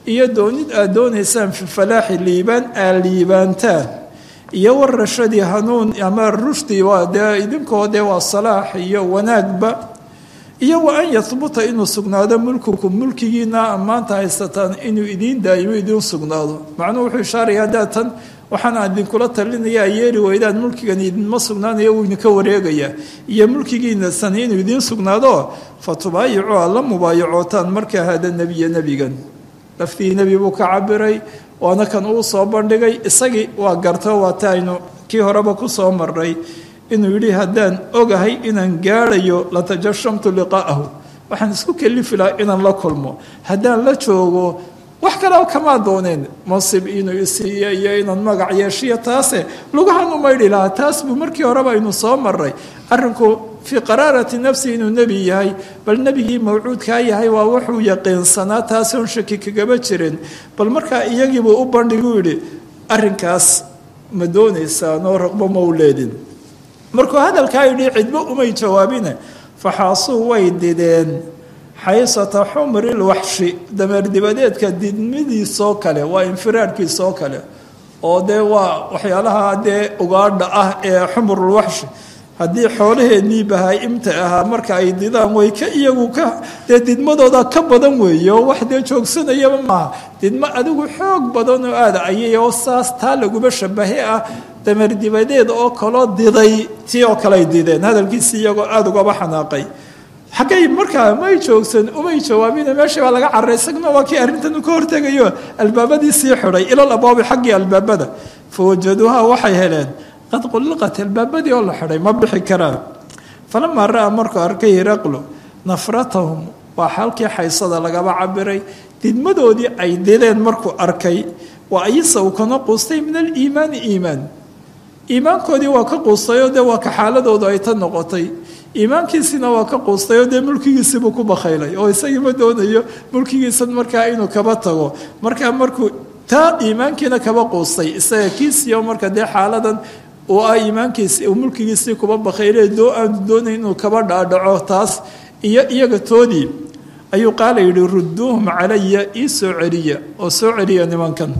iyo doonid aad doonaysaan fi falaaxi liibaan aad liibaantaan iyo warashadii hanuun ama rushdi waa dee idinkoo dee waa salaax iyo wanaagba iyo wa an yahbuta inuu sugnaado mulkukum mulkigiina maanta haysataan inuu idiin daa'imo idiin sugnaado macnuhu wuxuu ishaaraya haddaa tan waxaana idinkula talinaya yeeri weydaan mulkigan idinma sugnaanayo wuu idinka wareegayaa iyo mulkigiina san inuu idiin sugnaado fatubaayicu aad la mubaayacootaan markaa hada nebiya nebigan laftii nebi buu ka cabiray waana kan uu soo bandhigay isagii waa garto waa taaynu kii horeba ku soo marray inuu yidhi haddaan ogahay inaan gaadhayo latajashamtu liqaa'ahu waxaan isku kelifi lahaa inaan la kulmo haddaan la joogo wax kaleo kamaa dooneen mansib inuu isiiyo iyo inaan magac yeeshiyo taase lugahan u maydhi lahaa taas buu markii horeba aynu soo maray arrinku fii qaraarati nafsi inuu nebi yahay bal nebigii mawcuudkaa yahay waa wuxuu yaqiinsanaa taasoon shaki kagaba jirin bal markaa iyagiibuu u bandhiguu yidhi arrinkaas ma doonaysaanoo raqbo ma u leedin markuu hadalkaa yidhi cidbo umay jawaabine faxaasuu way dideen xaysata xumri lwaxshi dameer dibadeedka didmidiisoo kale waa infiraarkiisoo kale oo dee waa waxyaalaha dee ugaadha ah ee xumrulwaxshi haddii xoolaheennii bahaa-imta ahaa marka ay didaan way ka iyagu ka dee didmadooda ka badan weeye oo wax dee joogsanayaba maaha didmo adigu xoog badan oo aada ayay oo saas taa laguba shabahe ah dameer dibadeed oo kaloo diday tii oo kale ay dideen hadalkiisi iyagoo aada ugaba xanaaqay xaggay markaa may joogsan umay jawaabine meesha baa laga carray isaguna waa kii arrintan u ka hortegayo albaabadii sii xidhay ilal abwaabi xaggii albaabada fawajaduuha waxay heleen qad qulliqat albaabadii oo la xidhay ma bixi karaan falamaa ra-a markuu arkay hiraqlo nafratahum waa halkii xaysada lagaba cabiray didmadoodii ay dideen markuu arkay waa ayisa uu kana quustay min aliimaani iimaan iimaankoodii waa ka quustayoo dee waa ka xaaladoodu ay ta noqotay iimaankiisina waa ka quustayoo dee mulkigiisiibuu ku bakhaylay oo isagii ma doonayo mulkigiisan markaa inuu kaba tago markaa markuu taa iimaankiina kaba quustay isaga kiisiyo marka dee xaaladan oo ah iimaankiisi uu mulkigiisii kuba bakhaylay doo aanu doonayn inuu kaba dhaadhaco taas iyo iyaga toodii ayuu qaala yidhi rudduuhum calaya ii soo celiya oo soo celiya nimankan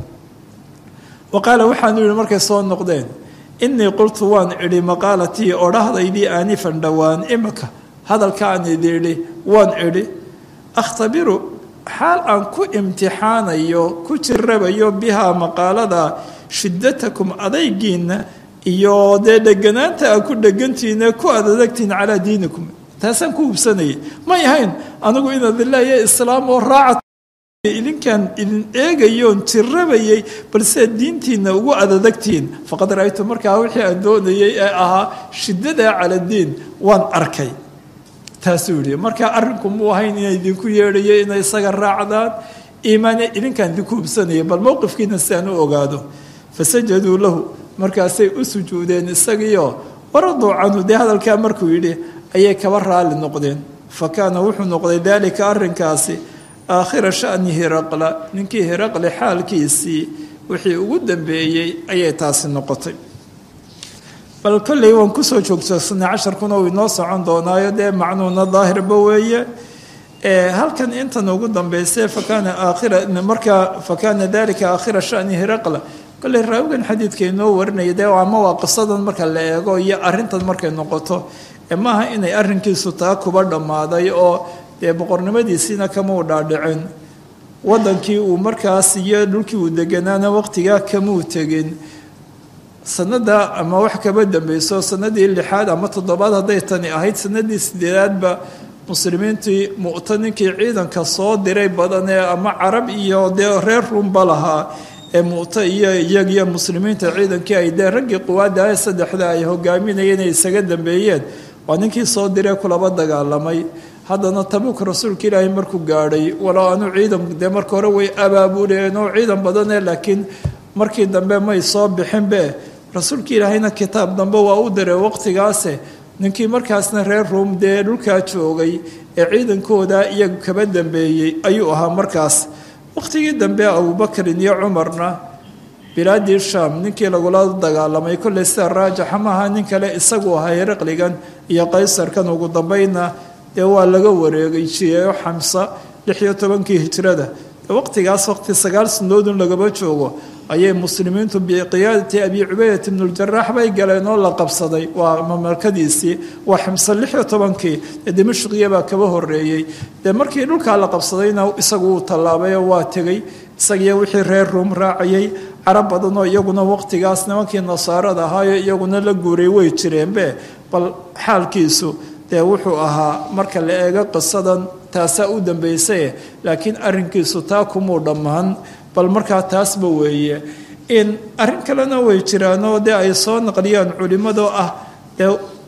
wa qaala waxaanu yidhi markay soo noqdeen innii qultu waan idhi maqaalatii odhahdaydii aanifan dhowaan imika hadalkaan idi idhi waan idhi akhtabiru xaal aan ku imtixaanayo ku jirabayo bihaa maqaalada shiddatakum adaygiinna iyo dee dheganaanta aad ku dhegantihiine ku adadagtihin calaa diinikum taasaan ku hubsanayay may ahayn anigu inaad ilaahiyo islaam oo raaca idinkaan idin eegayoon jirabayay balse diintiina ugu adadagtihiin faqad ra-aytu markaa wixii aan doonayay ee ahaa shiddadaa cala diin waan arkay taasuu yidhi markaa arrinku muu ahayn inay idinku yeedhayo inay isaga raacdaan iimaane idinkaan idinku hubsanayay bal mowqifkiina si aan u ogaado fasajaduu lahu markaasay u sujuudeen isagiio waraduu canhu dee hadalkaa markuu yidhi ayay kaba raali noqdeen fa kaana wuxuu noqday daalika arrinkaasi aakhira shani hiraqla ninkii hiraqle xaalkiisii wixii ugu dambeeyey ayay taasi noqotay bal kolley waan kusoo joogjoogsanay casharkuna uu inoo socon doonaayo dee macnuuna daahirba weeye halkan intan ugu dambeysay fakaana aakhira markaa fakaana dalika aakhira shani hiraqla kolley raawigan xadiidka inoo warinaya dee ama waa qisadan marka la eego iyo arrintan markay noqoto maaha inay arrinkiisu taa kuba dhammaaday oo dee boqornimadiisiina kamau dhaadhicin wadankii uu markaas iyo dhulkii uu deganaana waqtigaa kamuu tegin sanada ama wax kaba dambeyso sanadii lixaad ama toddobaad hadday tani ahayd sanadii sideedaadba muslimiintii mu'ta ninkii ciidanka soo diray badanee ama carab iyo dee reer runba lahaa ee mu'ta iyo iyagiyo muslimiinta ciidankii ay dee raggii quwaada ah saddexda ay hogaaminayeen ay isaga dambeeyeen waa ninkii soo diree kulaba dagaalamay haddana tabuuk rasuulka ilaahay markuu gaadhay walow aanu ciidan dee marka hore way abaabuleen oo ciidan badanee laakiin markii dambe may soo bixinbe rasuulka ilaahayna kitaab dambe waa u diray waqtigaase ninkii markaasna reer ruum dee dhulkaa joogay ee ciidankooda iyagu kaba dambeeyey ayuu ahaa markaas waqtigii dambe abubakrin iyo cumarna bilaadii shaam ninkii lagula dagaalamay kolley sida raajaxa maaha nin kale isagu ahaa hiraqligan iyo qaysarkan ugu dambayna dee waa laga wareegay jiyeeyo xamsa lix iyo tobankii hijrada waqtigaas waqti sagaal sanadoodun lagaba joogo ayay muslimiintu biqiyaadati abi cubaydat ibn اljarax bay galeen oo la qabsaday waa mamalkadiisii waa ximse lix iyo tobankii ee dimashqiya baa kaba horeeyey dee markii dhulkaa la qabsadayna isagu uu tallaabay oo waa tegey isagiyo wixii reer ruum raacayay carab badanoo iyaguna waqtigaas nimankii nasaarada ahaayo iyaguna la guuray way jireenbe bal xaalkiisu dee wuxuu ahaa marka la eego qisadan taasaa u dambaysaye laakiin arrinkiisu taa kumuu dhammaan bal markaa taasba weeye in arrin kalena way jiraanoo dee ay soo naqliyaan culimmadoo ah dee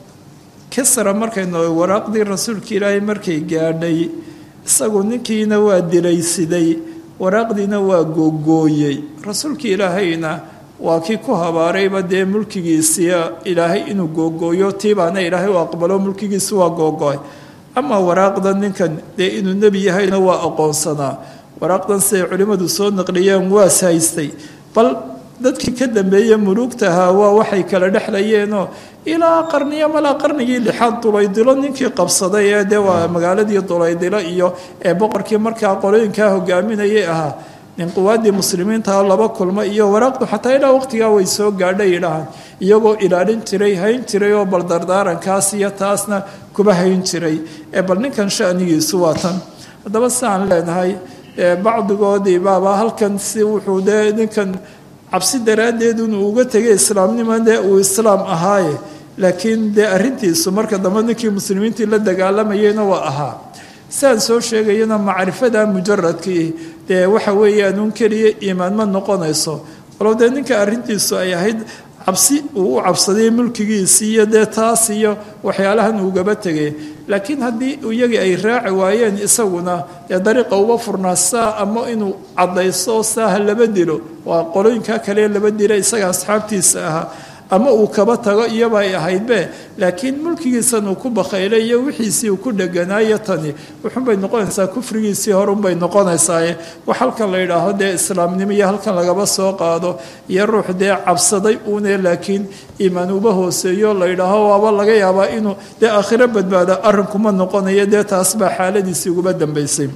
kisra markaynu waraaqdii rasuulka ilaahay markay gaadhay isagu ninkiina waa dilaysiday waraaqdiina waa googooyey rasuulka ilaahayna waa kii ku habaarayba dee mulkigiisiia ilaahay inuu googooyo tiibaana ilaahay u aqbalo mulkigiisi waa googo'ay ama waraaqda ninkan dee inuu nebi yahayna waa aqoonsanaa waraaqdan siday culimmadu soo naqliyeen waas haystay bal dadkii ka dambeeye muluugta ahaa waa waxay kala dhexlayeenoo ilaa qarniyo malaa qarnigii lixaad dulaydilo ninkii qabsaday ee dee waa magaaladii dulaydilo iyo ee boqorkii markaa qolooyinkaa hogaaminayay ahaa nin quwaadii muslimiinta laba kulma iyo waraaqdu xataa ilaa waqtigaa way soo gaadhay idhahan iyagoo ilaalin jiray hayn jiray oo bal dardaarankaas iyo taasna kuba hayn jiray ee bal ninkan shanigiisu waa tan haddaba siaan leenahay bacdigoodii baaba halkan si wuxuu dee ninkan cabsi daraaddeed inuu uga tegay islaamnimo dee uu islaam ahaaye laakiin dee arrintiisu marka dambe ninkii muslimiintii la dagaalamayeyna waa ahaa siaan soo sheegayana macrifada mujaradkii dee waxa weeyaan un keliya iimaan ma noqonayso walow dee ninka arrintiisu ay ahayd cabsi uu u cabsaday mulkigiisii iyo dee taas iyo waxyaalahan ugaba tegay laakiin haddii iyagii ay raaci waayeen isaguna dee dariiqa uga furnaa saa ama inuu caddayso saaha laba dilo waa qolooyinkaa kale laba dila isaga asxaabtiisa ahaa ama uu kaba tago iyaba ay ahaydbe laakiin mulkigiisan uu ku bakhaylay iyo wixiisii uu ku dheganaayo tani wuxunbay noqonaysaa kufrigiisii horunbay noqonaysaaye wax halkan la yidhaaho dee islaamnimo iyo halkan lagaba soo qaado iyo ruux dee cabsaday uune laakiin iimaan uba hooseeyo la yidhaaho waaba laga yaabaa inuu dee aakhiro badbaada arrinkuma noqonayo dee taas baa xaaladiisii uguba dambaysay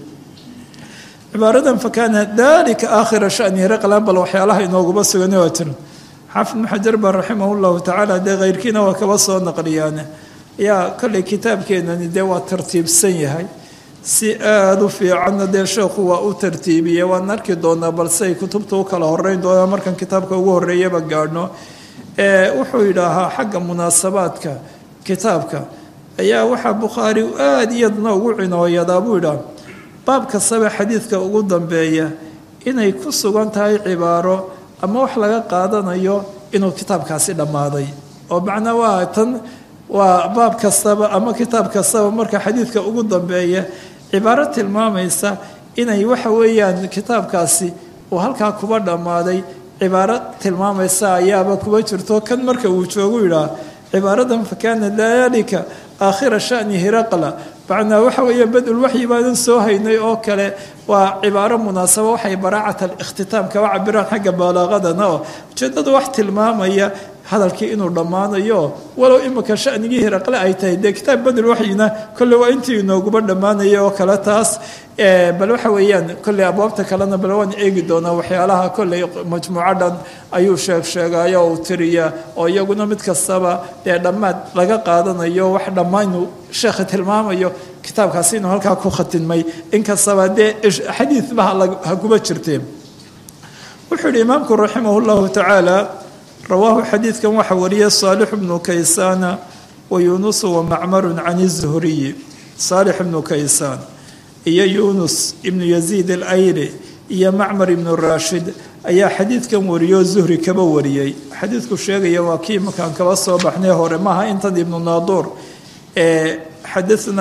cibaaradan fakaana dalika aakhira shani raqlan bal waxyaalaha inooguba sugan waa jira xaafid ibnu xajar baa raximah llahu tacaala dee keyrkiina waa kaba soo naqliyaane yaa kollay kitaabkeenani dee waa tartiibsan yahay si aada u fiicanna dee sheekhu waa u tartiibiyey waan arki doonaa balse ay kutubta u kala horeyn doonaa markan kitaabka ugu horreeyaba gaadhno wuxuu yidhaahaa xagga munaasabaadka kitaabka ayaa waxaa bukhaari aada iyadna ugu cinooyadaa buu yidhaha baab kastaba xadiidka ugu dambeeya inay ku sugan tahay cibaaro ama wax laga qaadanayo inuu kitaabkaasi dhammaaday oo macnaa waa tan waa baab kastaba ama kitaab kastaba marka xadiidka ugu dambeeya cibaaro tilmaamaysa inay waxa weeyaan kitaabkaasi uu halkaa kuba dhammaaday cibaaro tilmaamaysa ayaaba kuba jirto kan marka uu joogu yidhaah cibaaradan fakaana dalika aakhira shani hiraqla macnaa waxa weeye badulwaxyi baanan soo haynay oo kale waa cibaaro munaasabo waxay baraacat alihtitaam kaba cabiraan xagga balaaqadana oo ujeedadu wax tilmaamaya hadalkii inuu dhammaanayo walow imika shanigii hiraqle ay tahay dee kitaab badulwaxyina kolle waa intii inooguba dhammaanaya oo kale taas bal waxa weeyaan kolley abwaabta kalena bal waan eegi doonaa waxyaalaha kolley majmuucadhan ayuu sheeg sheegaya oo tiriya oo iyaguna mid kastaba dee dhammaad laga qaadanayo wax dhammaanu sheekha tilmaamayo kitaabkaasi inuu halkaa ku khatimay inkastaba dee xadiidba ha kuba jirteen wuxuu yihi imaamku raximah llahu tacaala rawaahu xadiidkan waxaa wariyay saalix bnu kaysana wa yuunusu wa macmaru can izuhriyi saalix ibnu kaysaan iyo yuunus ibnu yaziid alayli iyo macmar ibnu raashid ayaa xadiidkan wariyoo zuhri kaba wariyey xadiidku sheegaya waa kii markaan kaba soo baxnay hore maaha intan ibnu naaduur ee xadaثna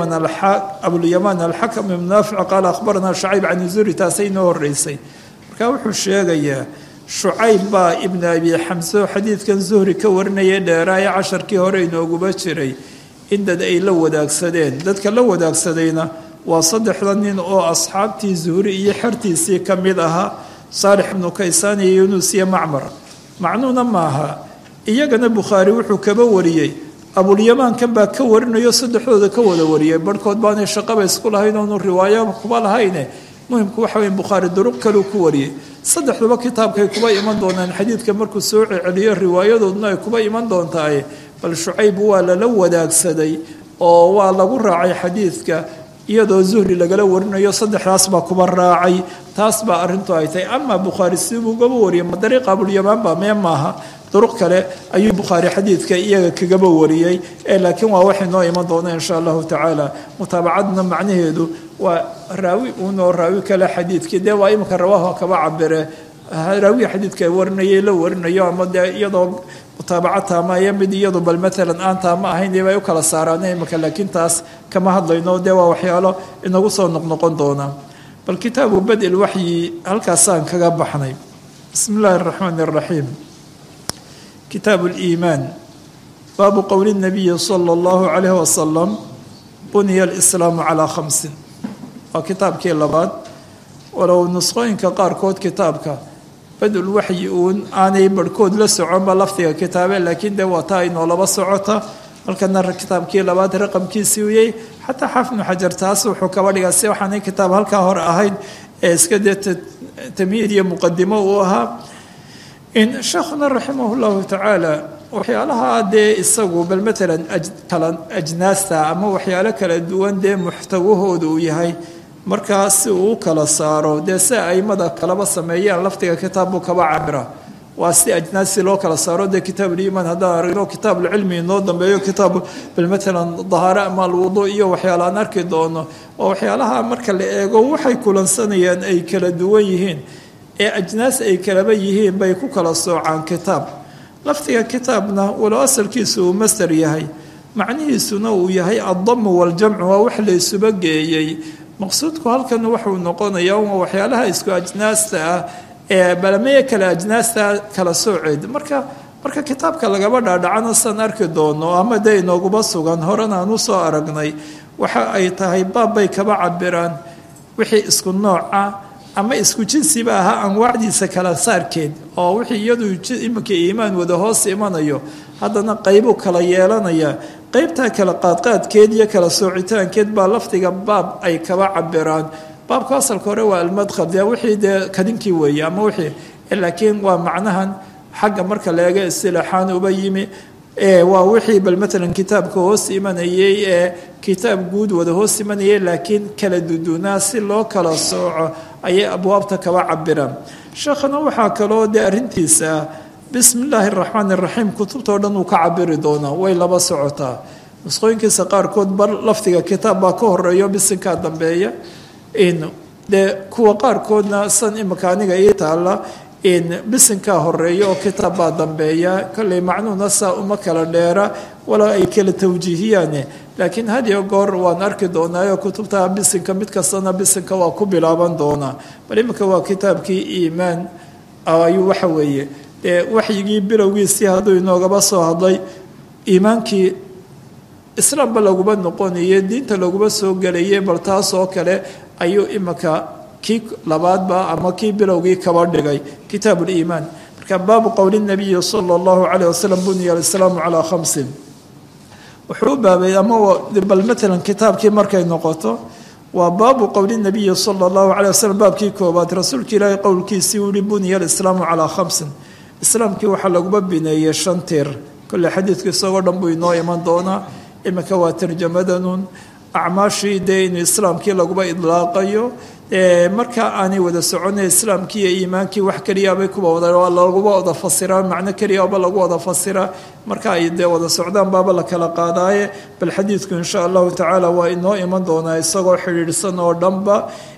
abulyamaan alxakm ibnu naafic qaala akhbarana shacayb can zuhri taasay noo horeysay marka wuxuu sheegayaa shucayb baa ibnu abi xamso xadiidkan zuhri ka warinaya dheeraaye casharkii hore inooguba jiray in dad ay la wadaagsadeen dadka la wadaagsadayna waa saddexda nin oo asxaabtii zuhri iyo xertiisii ka mid ahaa saalix ibnu kaysaan iyo yuunus iyo macmar macnuuna maaha iyagana bukhaari wuxuu kaba wariyey abulyamaankan baa ka warinayo saddexdooda ka wada wariyay barhkood baanay shaqaba isku lahayn oonu riwaayo kuba lahayne muhimku waxa weeye bukhaari duruq kaleu ku wariyey saddexduba kitaabkay kuba iman doonaan xadiidka markuu soo celiyo riwaayadoodna ay kuba iman doontahay bal shucayb waa lala wadaagsaday oo waa lagu raacay xadiidka iyadoo zuhri lagala warinayo saddexdaas baa kuba raacay taas baa arrintu ay tahay ama bukhaari siduu gaba wariyay ma dariiqa abulyamaan baa mee maaha duruq kale ayuu bukhaari xadiidka iyaga kagaba wariyey ee laakiin waa waxay noo iman doona insha allahu tacaala mutaabacadna macnaheedu waa raawi uunoo raawi kale xadiidkii dee waa iminka rawaaha kaba cabire raawiga xadiidka warinayay la warinayo ama dee iyadoo mutaabaca taama iyo mid iyadu bal maalan aan taama ahayn bay u kala saaraan iminka laakiin taas kama hadlayno dee waa waxyaalo inagu soo noqnoqon doona bal kitaabu badi lwaxyi halkaasaan kaga baxnay bismi illaahi araxmaani araxiim kitaabu liimaan baabu qowli nabiyi sala allahu calayhi wasalam buniya alislaamu calaa khamsin waa kitaabkii labaad walow nusqooyinka qaarkood kitaabka badulwaxyi uun aanay barhkood la soconba lafdiga kitaabe laakiin dee waa taa inoo laba socota halkana kitaabkii labaad raqamkiisii uyay xataa xaafidnu xajar taas wuxuu kaba dhigaa si waxaanay kitaab halkaa hore ahayn ee iska dee tamhiid iyo muqadimo uu ahaa in sheekhuna raximah llahu tacaala waxyaalaha dee isagu bal maalan kala ajnaasta ama waxyaalo kala duwan dee muxtawahooda uu yahay markaa si uu u kala saaro dee si aimada kalaba sameeyaan lafdiga kitaab buu kaba cabira waa si ajnaasi loo kala saaro dee kitaabuliimaan haddaan aragno kitaabuulcilmi inoo dambeeyo kitaab bal maalan dahaare ama alwudu iyo waxyaala aan arki doono oo waxyaalaha marka la eego waxay kulansanayaan ay kala duwan yihiin ee ajnaas ay kalaba yihiin bay ku kala soocaan kitaab lafdiga kitaabna walow asalkiisu uu masder yahay macnihiisuna uu yahay addamu waljamcu waa wax la isuba geeyey maqsuudku halkan waxuu noqonayaa waxyaalaha isku ajnaasta ah ee balameye kale ajnaasta kala sooceed marka marka kitaabka lagaba dhaadhacana san arki doono ama dee inooguba sugan horena aan u soo aragnay waxa ay tahay baab bay kaba cabiraan wixii isku nooca ama isku jinsiba ahaa anwaacdiisa kala saarkeed oo wixii iyadu iminka iimaan wada hoos imanayo haddana qaybu kala yeelanaya qaybtaa kala qaadqaadkeed iyo kala soocitaankeed baa lafdiga baab ay kaba cabiraan baabka asalka hore waa almadkhal dee wixii dee kadinkii weeye ama wixii laakiin waa macnahan xagga marka la eega istilaaxaan uba yimi waa wixii bal maalan kitaabka hoos imanayay ee kitaab guud wada hoos imanayay laakiin kala dudunaa si loo kala sooco ayay abwaabta kaba cabiraan sheekhana waxaa kaloo dee arrintiisa bismi illaahi araxmaan iraxiim kutubtao dhan uu ka cabiri doonaa way laba socotaa nusqooyinkiisa qaarkood bar lafdiga kitaab baa ka horeeyo bisinkaa dambeeya dee kuwa qaarkoodna san imika aniga ii taalla bisinkaa horeeya oo kitaab baa dambeeya kolley macnuuna saa uma kala dheera walaa ay kala tawjiihiyaane laakiin hadiyo goor waan arki doonaayo kutubta bisinka mid kastana bisinka waa ku bilaaban doonaa bal iminka waa kitaabkii iimaan ayuu waxa weeye dee waxyigii bilowgiisii hadduu inoogaba soo hadlay iimaankii islaamba laguma noqonaye diinta laguma soo gelaye bal taas oo kale ayuu iminka kii labaadba ama kii bilowgii kaba dhigay kitaabu liimaan marka baabu qowli nabiyi sala allahu calayh wasalam buniya alislaamu calaa khamsin wuxuu u baabay ama bal maalan kitaabkii markay noqoto waa baabu qowli nabiyi sala allahu calayh wasalam baabkii koobaad rasuulka ilaahay qowlkiisii uu yihi buniya alislaamu calaa khamsin islaamkii waxaa laguma bineeyey shan tiir kolle xadiidku isagoo dhan buu inoo iman doonaa iminka waa tarjamadanun acmaashii dee inuu islaamkii laguba idlaaqayo marka aanay wada soconay islaamkii iyo iimaankii wax keliyaabay kuba wada laguba wada fasiraan macno keliyaaba lagu wada fasiraa marka ay dee wada socdaan baaba la kala qaadaaye bal xadiidku insha allahu tacaala waa inoo iman doonaa isagoo xidhiidhsan oo dhanba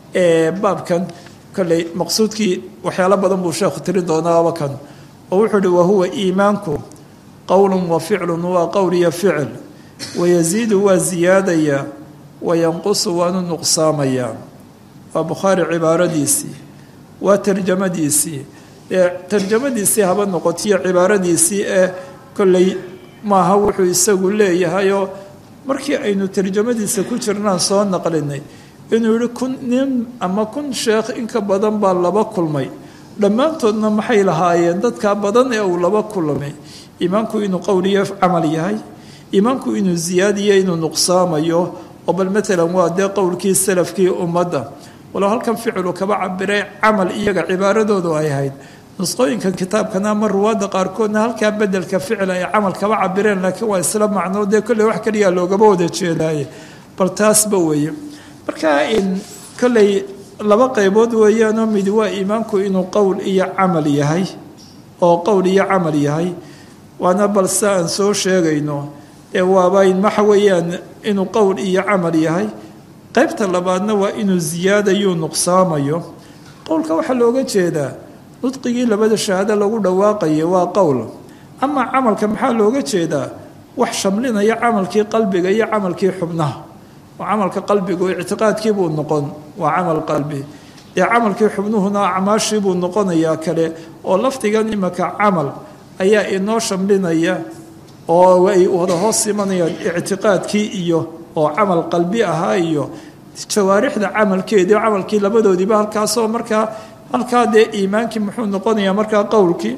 baabkan kolley maqsuudkii waxyaalo badan buu sheekhu tiri doonaaba kan oo wuxuu uhi wahuwa iimaanku qowlun wa ficlun waa qowl iyo ficil wayaziidu waa ziyaadayaa wayanqusu waanu nuqsaamayaa waa bukhaari cibaaradiisii waa tarjamadiisii ee tarjamadiisii haba noqotiyo cibaaradiisii ee kolley maaha wuxuu isagu leeyahayoo markii aynu tarjamadiisa ku jirnaan soo naqlinay inuu yihi kun nin ama kun sheekh inka badan baa laba kulmay dhammaantoodna maxay lahaayeen dadkaa badan ee uu laba kulmay iimaanku inuu qowliyo camal yahay iimaanku inuu ziyaadiyo inuu nuqsaamayo oo bal maalan waa dee qowlkii salafkii ummadda walow halkan ficilu kaba cabiray camal iyaga cibaaradoodu ay ahayd nusqooyinkan kitaabkana ama ruwaadda qaarkoodna halkaa bedelka ficil ay camal kaba cabireen laakiin waa isla macnoo dee kolley wax kaliya loogaba wada jeedaaye bal taasba weeye marka in kolley laba qaybood weeyaanoo midi waa iimaanku inuu qowl iyo camal yahay oo qowl iyo camal yahay waana balse aan soo sheegayno ee waabayn maxa weeyaan inuu qowl iyo camal yahay qaybta labaadna waa inuu ziyaadayo nuqsaamayo qowlka waxaa looga jeedaa nudqigii labada shahaado lagu dhawaaqayay waa qowl ama camalka maxaa looga jeedaa wax shamlinaya camalkii qalbiga iyo camalkii xubnaha oo camalka qalbigu ictiqaadkii buu noqon waa camal qalbi dee camalkii xubnuhuna acmaashii buu noqonayaa kale oo lafdigan imaka camal ayaa inoo shamlinaya oo ay wada hoos imanayaan ictiqaadkii iyo oo camal qalbi ahaa iyo jawaarixda camalkeedii camalkii labadoodiiba halkaasoo markaa halkaa dee iimaankii muxuu noqonayaa markaa qowlkii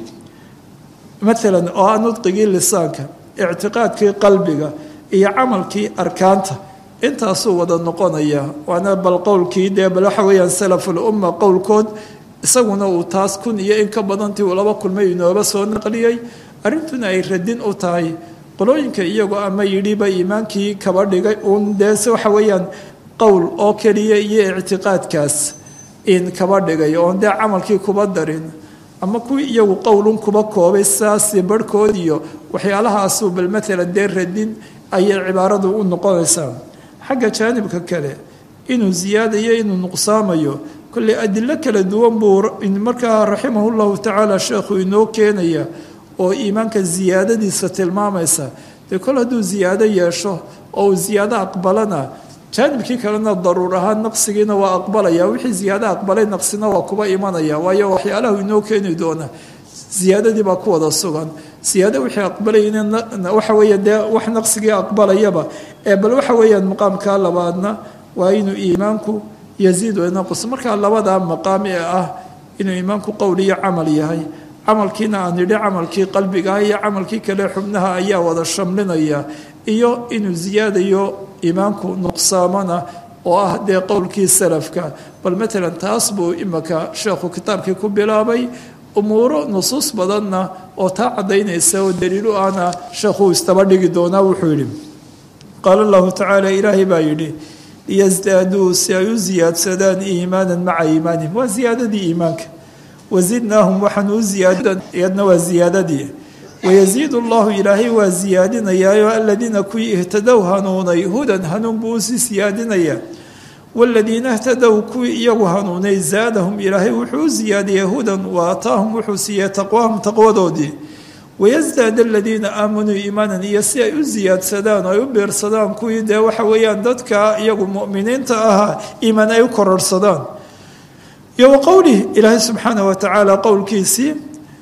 maalan oo ah nudqigii lisaanka ictiqaadkii qalbiga iyo camalkii arkaanta intaasuu wada noqonayaa waana bal qowlkii dee bal waxa weeyaan salaful umma qowlkood isaguna uu taas kun iyo in ka badantii uu laba kulmay inooba soo naqliyey arrintuna ay radin u tahay qolooyinka iyagoo ama yidhiba iimaankii kaba dhigay uun dee se waxa weeyaan qowl oo keliya iyo ictiqaadkaas in kaba dhigay oon dee camalkii kuba darin ama kuwii iyagu qowlun kuba koobay saasi barhkood iyo waxyaalahaasuu bal maalan dee radin ayay cibaaradu u noqonaysaa xagga jaanibka kale inuu ziyaadayo inuu nuqsaamayo kolley adilo kala duwan buu markaa raximahu llahu tacaala sheekhu inoo keenaya oo iimaanka ziyaadadiisa tilmaamaysa dee kol hadduu ziyaado yeesho oo uu ziyaado aqbalana jaanibkii kalena daruur ahaan naqsigiina waa aqbalaya wixii ziyaado aqbalay naqsina waa kuba imanaya waayo waxyaalahu inoo keeni doona ziyaadadii baa ku wada sugan siyaado wixii aqbalayna waxa weeye dee wax naqsigii aqbalayaba ee bal waxa weeyaan maqaamkaa labaadna waa inuu iimaanku yaziid wanaqus markaa labadaa maqaam ee ah inuu iimaanku qowl iyo camal yahay camalkiina aan yidhi camalkii qalbigaah iyo camalkii kale xubnaha ayaa wada shamlinaya iyo inuu ziyaadayo iimaanku nuqsaamana oo ah dee qowlkii salafka bal maalan taas buu imaka sheekhu kitaabkii ku bilaabay umuuro nusuus badanna oo taa caddaynaysa oo daliilu ahna sheekhuu istaba dhigi doonaa wuxuu yidhi qaala allahu tacaala ilaahay baa yidhi liyasdaaduu si ay u ziyaadsadaan iimaanan maca iimaanihim waa ziyaadadii iimaanka wazidnaahum waxaan u ziyaada iyadna waa ziyaadadii wayaziidu allahu ilaahay waa ziyaadinayaayo aladiina kuwii ihtadow hanuunay hudan hanuun buu usii siyaadinayaa waaladiina ihtadow kuwii iyagu hanuunay zaadahum ilaahay wuxuu u ziyaadiyey hudan wa ataahum wuxuu siiyey taqwaahum taqwadoodii wayasdaad aladiina aamanuu iimaanan iyo si ay u ziyaadsadaan oo ay u beersadaan kuwii dee waxa weeyaan dadka iyagu mu'miniinta ahaa iimaan ay u kororsadaan iyo wa qowlih ilaahay subxaanah wa tacaala qowlkiisii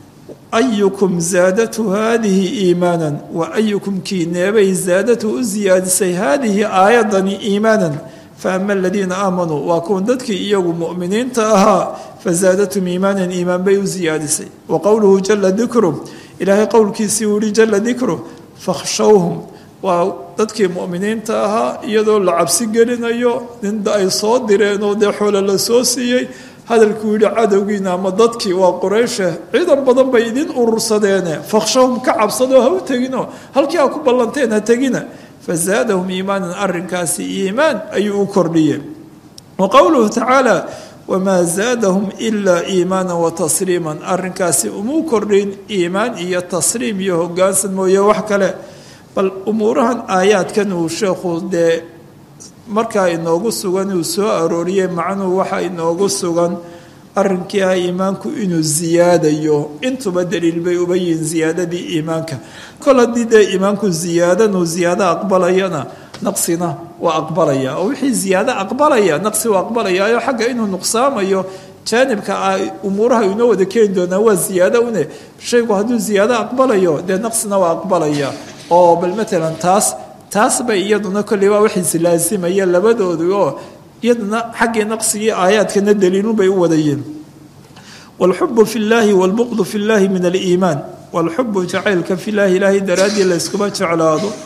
ayukum zaadatu haadihi iimaanan wa ayukum kiineebay zaadatu u ziyaadisay haadihi aayadani iimaanan faama aladiina aamanuu waa kuwan dadkii iyagu mu'miniinta ahaa fazaadatum iimaanan iimaan bay u ziyaadisay wa qowluhu jala dikru ilaahay qowlkiisii uu yihi jala dikru fakhshawhum waa dadkii mu'miniinta ahaa iyadoo la cabsi gelinayo ninda ay soo direen oo dee xoolo la soo siiyey hadalkuu yidhi cadowgiina ama dadkii waa qurayshe ciidan badan bay idin urursadeene fakhshawhum ka cabsadoo ha u tegino halkii aa ku ballanteen ha tegina fazaadahum iimaanan arrinkaasi iimaan ayuu u kordhiyey wa qowluhu tacaala wamaa zaadahum ilaa iimaana wa tasliiman arrinkaasi umuu kordhin iimaan iyo tasliim iyo hogaansan mooye wax kale bal umuurahan aayaadkan uu sheekhu dee markaa inoogu sugan uu soo arooriyey macnuhu waxa inoogu sugan arrinkii ah iimaanku inuu ziyaadayo intuba daliil bay uba yihiin ziyaadadii iimaanka kol haddii dee iimaanku ziyaadanuu ziyaado aqbalayana naqsina waa aqbalaya oo wixii ziyaado aqbalaya naqsi waa aqbalayaayo xagga inuu nuqsaamayo jaanibka umuuraha inoo wada keeni doonaa waa ziyaado une shaygu hadduu ziyaado aqbalayo dee naqsina waa aqbalaya oo bal maalan taas taas bay iyaduna kolley waa wax islaasimaya labadoodu oo iyaduna xaggii naqsigii aayaadkana daliilun bay u wadayiin waalxubu fi llaahi waalbuqdu fi llaahi min aliimaan waalxubu jacaylka fi llaahi ilaahay daraaddii layskuma jeclaado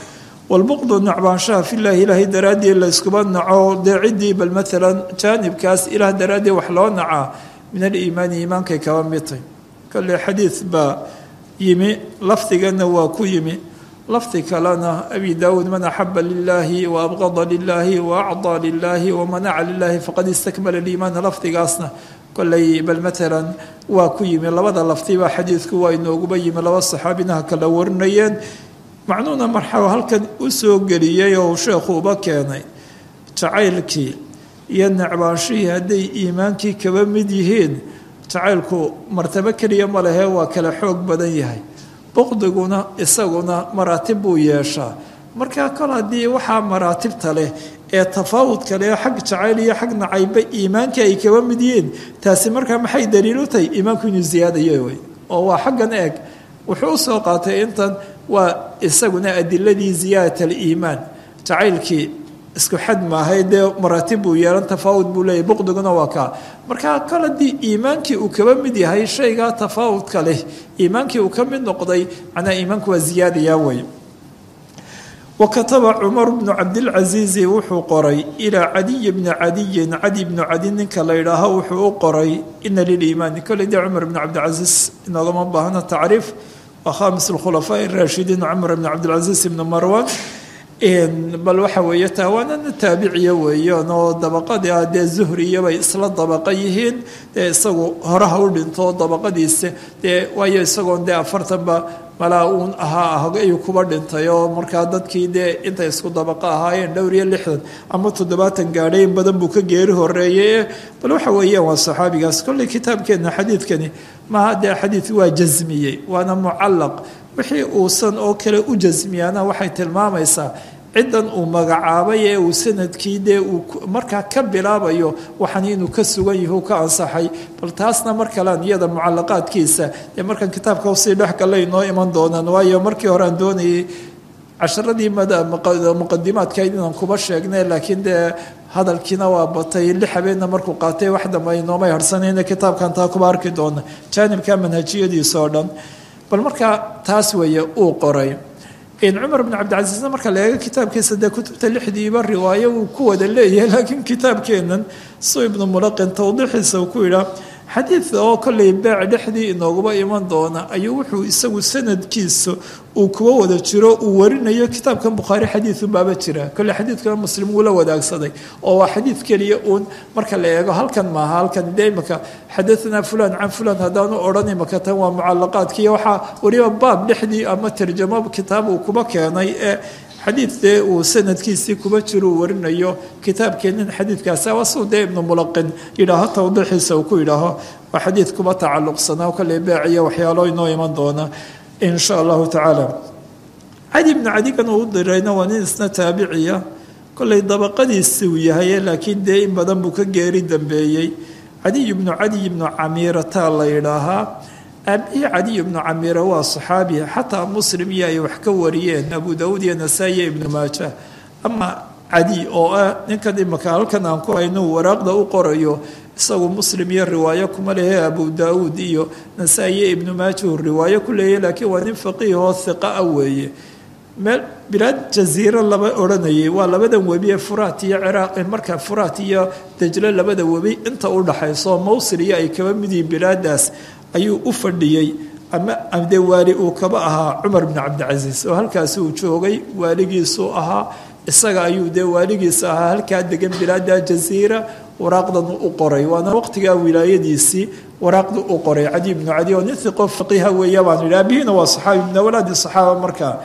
walbuqdu nacbaanshaha filaahi ilaahay daraaddii layskuma naco dee ciddii bal maalan jaanibkaas ilaah daraaddii wax loo nacaa min aliimaani iimaankay kaba midtay kale xadiid baa yimi lafdigana waa ku yimi lafdi kalena abi daawuud man axaba lilaahi wa abqada lilaahi wa acdaa lilaahi wamanaca lilaahi faqad istakmala aliimaana lafdigaasna koley bal maalan waa ku yimi labada lafdiba xadiidku waa inooguba yimi laba saxaabinaha kala warinayeen macnuuna marxaba halkan u soo geliyey oo sheekhu uba keenay jacaylkii iyo necbaanshihii hadday iimaankii kaba mid yihiin jacaylku martabo keliya ma lehe waa kala xoog badan yahay buqdiguna isaguna maraatib buu yeeshaa markaa kol haddii waxaa maraatibta leh ee tafaawudka leh xag jacayl iyo xag nacayba iimaankii ay kaba mid yihiin taasi markaa maxay daliil u tahay iimaanku inuu ziyaadayo wey oo waa xaggan eeg wuxuu u soo qaatay intan waa isaguna adiladii ziyaadat aliimaan jacaylkii isku xad maahay dee maraatib buu yeelan tafaawud buu leeyahy buqdiguna waa kaa markaa kol haddii iimaankii uu kaba mid yahay shaygaa tafaawudka leh iimaankii uu ka mid noqday macnaa iimaanku waa ziyaadayaa wey wa kataba cumar bnu cabdilcasiizi wuxuu qoray ilaa cadiy bni cadiyin cadi bnu cadi ninka la yidhaaho wuxuu u qoray ina liliimaani kolley dee cumar bnu cabdilcasiis inoogama baahna tacriif waa khamis alkhulafaa araashidiin cumar bnu cabdilcasiis ibnu marwan bal waxa weeye taa waanana taabiciya weeyaan oo dabaqadii ah dee zuhriyabay isla dabaqa yihiin dee isagu horaha u dhinto dabaqadiisa dee waayo isagoon dee afartanba malaa uun ahaa ayuu kuba dhintay oo markaa dadkii dee intay isku dabaqa ahaayeen dhowr iyo lixdan ama toddobaatan gaadhay in badan buu ka geeri horeeyey bal waxa weeyaan waa saxaabigaas kolley kitaabkeenna xadiidkani maaha dee xadiid waa jasmiyey waana mucallaq wixii uusan oo kale u jasmiyaana waxay tilmaamaysaa ciddan uu magacaabay ee uu sanadkii dee uu markaa ka bilaabayo waxaan inuu ka sugan yahu ka ansaxay bal taasna mar kalean iyada mucalaqaadkiisa dee markan kitaabka usii dhex galla inoo iman doonaan waayo markii hore aan doonayay casharadii muqadimaadkayd inaan kuba sheegnay laakiin dee hadalkiina waa batay lix habeenna markuu qaatay wax dambe inoomay harsanayna kitaabkan taa kuba arki doona jaanibka manhajiyadiisa oo dhan bal markaa taas weeye uu qoray cumar bn cabdilcasiisna marka la eego kitaabkiisa dee kutubta lixdiiba riwaayo uu ku wada leeyahay laakiin kitaabkeennan suu ibnu mulaqin tawdiixiisa uu ku yidhaa xadiid oo kolley beec dhexdii inooguba iman doona ayuu wuxuu isagu sanadkiisa uu kuwa wada jiro uu warinayo kitaabkan bukhaari xadiidu baaba jira kolley xadiidkana muslim wuu la wadaagsaday oo waa xadiid keliya uun marka la eego halkan maaha halkan dee imaka xadaanaa fulan can fulan haddaanu odhan imaka tan waa mucalaqaadkiiyo waxaa weliba baab dhexdii ama tarjamo kitaab uu kuba keenay ee xadiid dee uu sanadkiisii kuba jiro uu warinayo kitaabkeennan xadiidkaasa wasuu dee ibnu mulaqin yidhaaho tawdiixiisa uu ku yidhaaho waa xadiid kuba tacalluqsanaa kolley beeciya waxyaalo inoo iman doona in sha allahu tacaala cadi ibnu cadigan uu u dirayna waa nin isna taabiciya kolley dabaqadiisi uu yahay laakiin dee in badan buu ka geeri dambeeyey cadiy ibnu cadiy ibnu camiirataa la yidhaahaa aabihii cadiy ibnu camiira waa saxaabi xataa muslim iyo ay wax ka wariyeen abu daawuud iyo nasaa-i iyo ibnu maaja ama cadiy oo ah ninkan imaka halkan aan ku hayno waraaqda u qorayo isagu muslim iyo riwaayo kuma lehe abu daawuud iyo nasaa-i iyo ibnu maaja uu riwaayo ku leeyahy laakiin waa nin faqiihoo hiqa ah weeye meel bilaad jaziiro laba odhanayay waa labadan webi ee furaat iyo ciraaq marka furaat iyo dajlo labada webi inta u dhaxayso mawsil iyo ay kaba mid yihiin bilaadaas ayuu u fadhiyey ama dee waali uu kaba ahaa cumar bn cabdilcasiis oo halkaasi uu joogay waaligiisuu ahaa isaga ayuu dee waaligiisa ahaa halkaa degan bilaada jaziira waraaqdan u qoray waana waqtigaa wilaayadiisii waraaqda u qoray cadi ibnu cadi oo nin hiqo faqiiha weeya baan yidhi abihiina waa saxaabi min awlaadi saxaaba markaa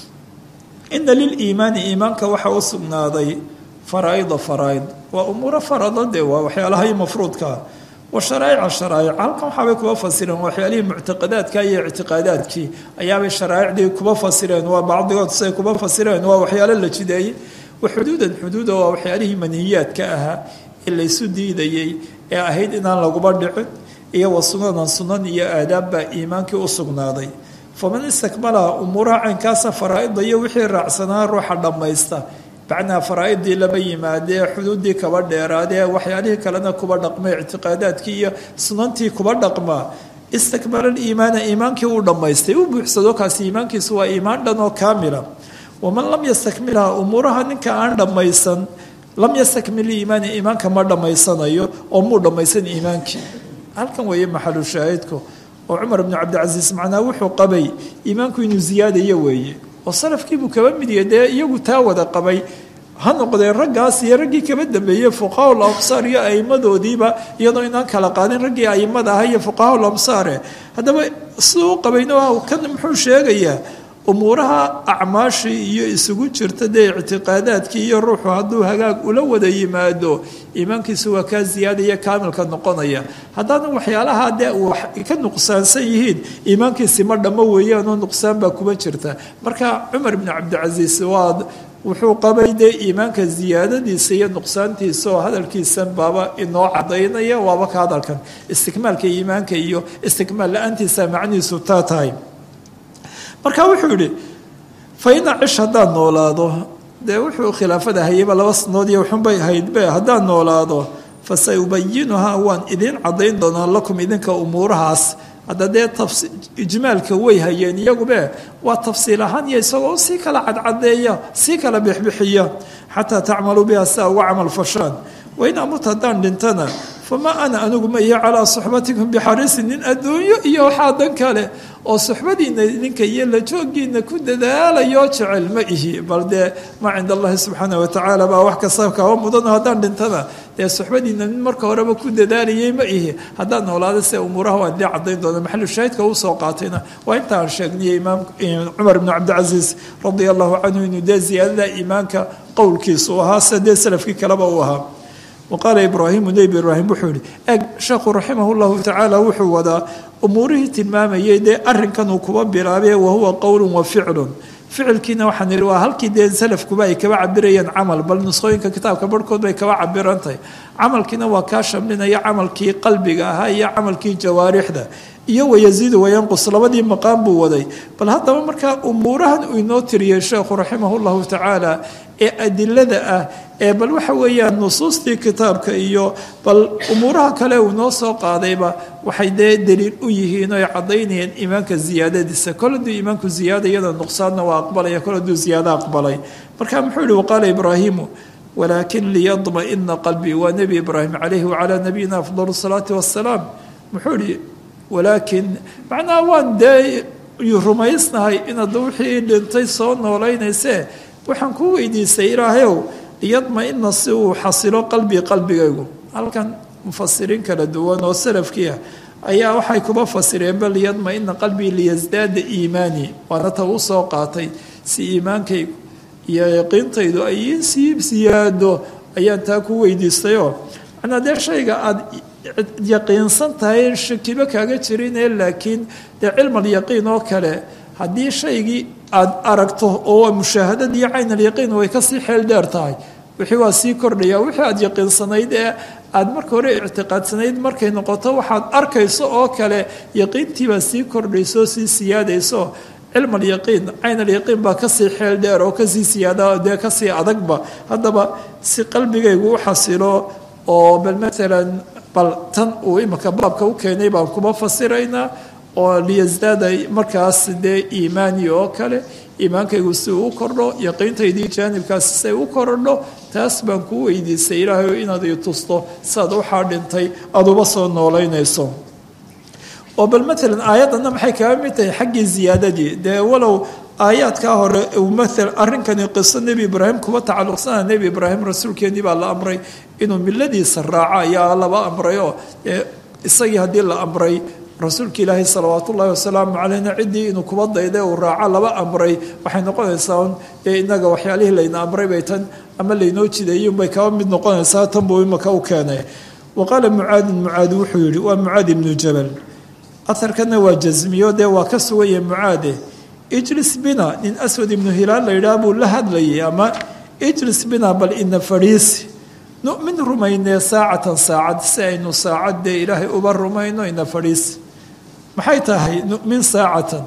ina liliimaani iimaanka waxaa u sugnaaday faraaida faraaid waa umuuro farada dee waa waxyaalaha mafruudkaa wa sharaa'ica sharaa'ic halkan waxaabay kuba fasireen waxyaalihii muctaqadaadka iyo ictiqaadaadkii ayaabay sharaa'icdii kuba fasireen waa bacdigood say kuba fasireen waa waxyaalo la jideeyey wa xuduudan xuduuda waa waxyaalihii manhiyaadka ahaa ee laysu diidayey ee ahayd inaan laguba dhicin iyo wa sunanan sunan iyo aadaab baa iimaankii u sugnaaday faman istakmalaha umuuraha caynkaasa faraa'ida iyo wixii raacsanaa ruuxa dhammaysta macnaa faraaidii lama yimaadee xuduuddii kaba dheeraadee waxyaalihii kalena kuba dhaqma ictiqaadaadkii iyo sunantii kuba dhaqmaa istakmala iimaana iimaankii uu dhammaystay u buuxsado kaasi iimaankiisu waa iimaan dhan oo kaamila waman lam yastakmilha umuuraha ninka aan dhammaysan lam yastakmil iimaani iimaanka ma dhammaysanayo oo muu dhammaysan iimaankii halkan weeye maxalu shaahidku oo cumar bnu cabdilcasiis macnaa wuxuu qabay iimaanku inuu ziyaadayo weeye oo salafkiibuu kaba midiya dee iyagu taa wada qabay ha noqdeen raggaas iyo raggii kaba dambeeyey fuqahaa lamsaar iyo aimadoodiiba iyadoo inaan kala qaadin raggii aimada aha iyo fuqahaa lamsaare haddaba siduu u qabayna kan muxuu sheegayaa umuuraha acmaashii iyo isugu jirta dee ictiqaadaadkii iyo ruuxu hadduu hagaag ula wada yimaado iimaankiisu waa kaa ziyaadaya kaamilka noqonaya haddana waxyaalaha dee wax ka nuqsaansan yihiin iimaankiisi ma dhammo weeyaanoo nuqsaan baa kuba jirta marka cumar bni cabdilcasiis waa wuxuu qabay dee iimaanka ziyaadadiisa iyo nuqsaantiisa oo hadalkiisan baaba inoo cadaynaya waaba ka hadalkan istikmaalka iimaanka iyo istikmaal la-aantiisa macnihiisu taa tahay marka wuxuu yihi fa ina cish haddaan noolaado dee wuxuu khilaafada hayaba laba sanood iyo waxunbay ahaydbe haddaan noolaado fa sayubayinuhaa waan idiin cadayn doonaa lakum idinka umuurahaas hadda dee ijmaalka way hayeen iyagube waa tafsiil ahaan iyo isagoo sii kala cadcadeeya sii kala bixbixiya xataa tacmaluu biha saa uga camal fashaan wain amut haddaan dhintana famaa ana anigu ma iyo calaa suxbatikum bixariisin nin adduunyo iyo waxaa dan kale oo suxbadiina idinka iyo la joogiina ku dadaalayo jecel ma ihi bal dee maa cinda allahi subxaana watacaala baa wax kasta kaba mudano haddaan dhintana dee suxbadiina nin marka horeba ku dadaalayay ma ihi haddaan noolaada se umuuraha waan dee cadayn doona maxalu shaahidka uu soo qaatayna waa intaan sheegniyay imaam cumar bnu cabdilcasiis radia allahu canhu inuu dee ziyaadada iimaanka qowlkiisa u ahaa sida dee salafkii kaleba uu ahaa waqaala ibraahimu nebi ibraahim wuxuu yihi eg sheekhu raximah llahu tacaala wuxuu wadaa umuurihii tilmaamayay dee arrinkan uu kuba bilaabee wahuwa qowlun wa ficlun ficilkiina waxaan ihi waa halkii dee salafkuba ay kaba cabirayeen camal bal nusqooyinka kitaabka barhkood bay kaba cabirantahay camalkiina waa kaa shamlinaya camalkii qalbiga ahaa iyo camalkii jawaarixda iyo wayaziidu wayanqus labadii maqaam buu waday bal haddaba markaa umuurahan uu inoo tiriyey sheekhu raximah llahu tacaala ee adilada ah ee bal waxa weeyaan nusuustii kitaabka iyo bal umuuraha kale uu noo soo qaadayba waxay dee daliil u yihiin oy cadaynayeen iimaanka ziyaadadiisa kol hadduu iimaanku ziyaada iyada nuqsaanna waa aqbalaya kol hadduu ziyaado aqbalay marka muxuu yihi waqaala ibraahimu walaakin liyadma'ina qalbii waa nebi ibraahim calayhi wacalaa nabiyina afdal salaati wassalaam muxuu yihi walaakin macnaha waan dee rumaysnahay inaad wixii dhintay soo noolaynayse waxaan kuu weydiisay ilaahayow liyadma-ina si uu xasilo qalbii qalbigaygu halkan mufasiriin kala duwan oo salafkii ah ayaa waxay kuba fasireen bal liyadma-ina qalbii liyasdaada iimaani waana ta uu soo qaatay si iimaankaygu iyo yaqiintaydu ay sii siyaado ayaan taa ku weydiistayoo macnaa dee shayga aada yaqiinsan tahay shakiba kaaga jirine laakiin dee cilmal yaqiin oo kale haddii shaygii aada aragto oo waa mushaahadad iyo cayn alyaqiin way kasii xeel dheer tahay wixii waa sii kordhaya wixii aada yaqiinsanayd ee aada marka hore ictiqaadsanayd markay noqoto waxaad arkayso oo kale yaqiintiibaa sii kordhayso sii siyaadayso cilm alyaqiin cayn alyaqiin baa kasii xeel dheer oo kasii siyaada dee kasii adagba haddaba si qalbigaygu u xasilo oo bal maalan bal tan uu imika baabka u keenay baan kuma fasiraynaa oo liyasdaada markaas dee iimaani oo kale iimaankaygu si uu u kordho yaqiintaydii jaanibkaasi say u kordho taas baan kuu weydiisay ilaahay inaad ii tusto siaad waxaa dhintay aada uba soo noolaynayso oo bal maalan aayaddanna maxay kaga mid tahay xaggii ziyaadadii dee walow aayaadkaa hore maal arrinkani qiso nebi ibraahim kuba tacalluqsana nebi ibraahim rasuulkeenii baa la amray inuu miladiisa raaco ayaa laba amrayoo isagii haddii la amray rasuulka ilaahi salawaat ullaahi wasalaamu caleyna ciddii inuu kuba dayday uu raaco laba amray waxay noqonaysaa ee inaga waxyaalihii layna amray bay tan ama laynoo jideeyey unbay kaba mid noqonaysaa tan buu imaka u keenay wa qaala mucaadin mucaad wuxuu yihi waa mucaad ibnu jabal aharkana waa jasmiyo dee waa ka sugaya mucaade ijlis bina nin aswad ibnu hilaal la yidhaah buu la hadlayay ama ijlis bina bal ina fadhiisi nu'min rumaynee saacatan saacad si aynu saacad dee ilaahay uba rumayno ina fadhiisi maxay tahay nu'min saacatan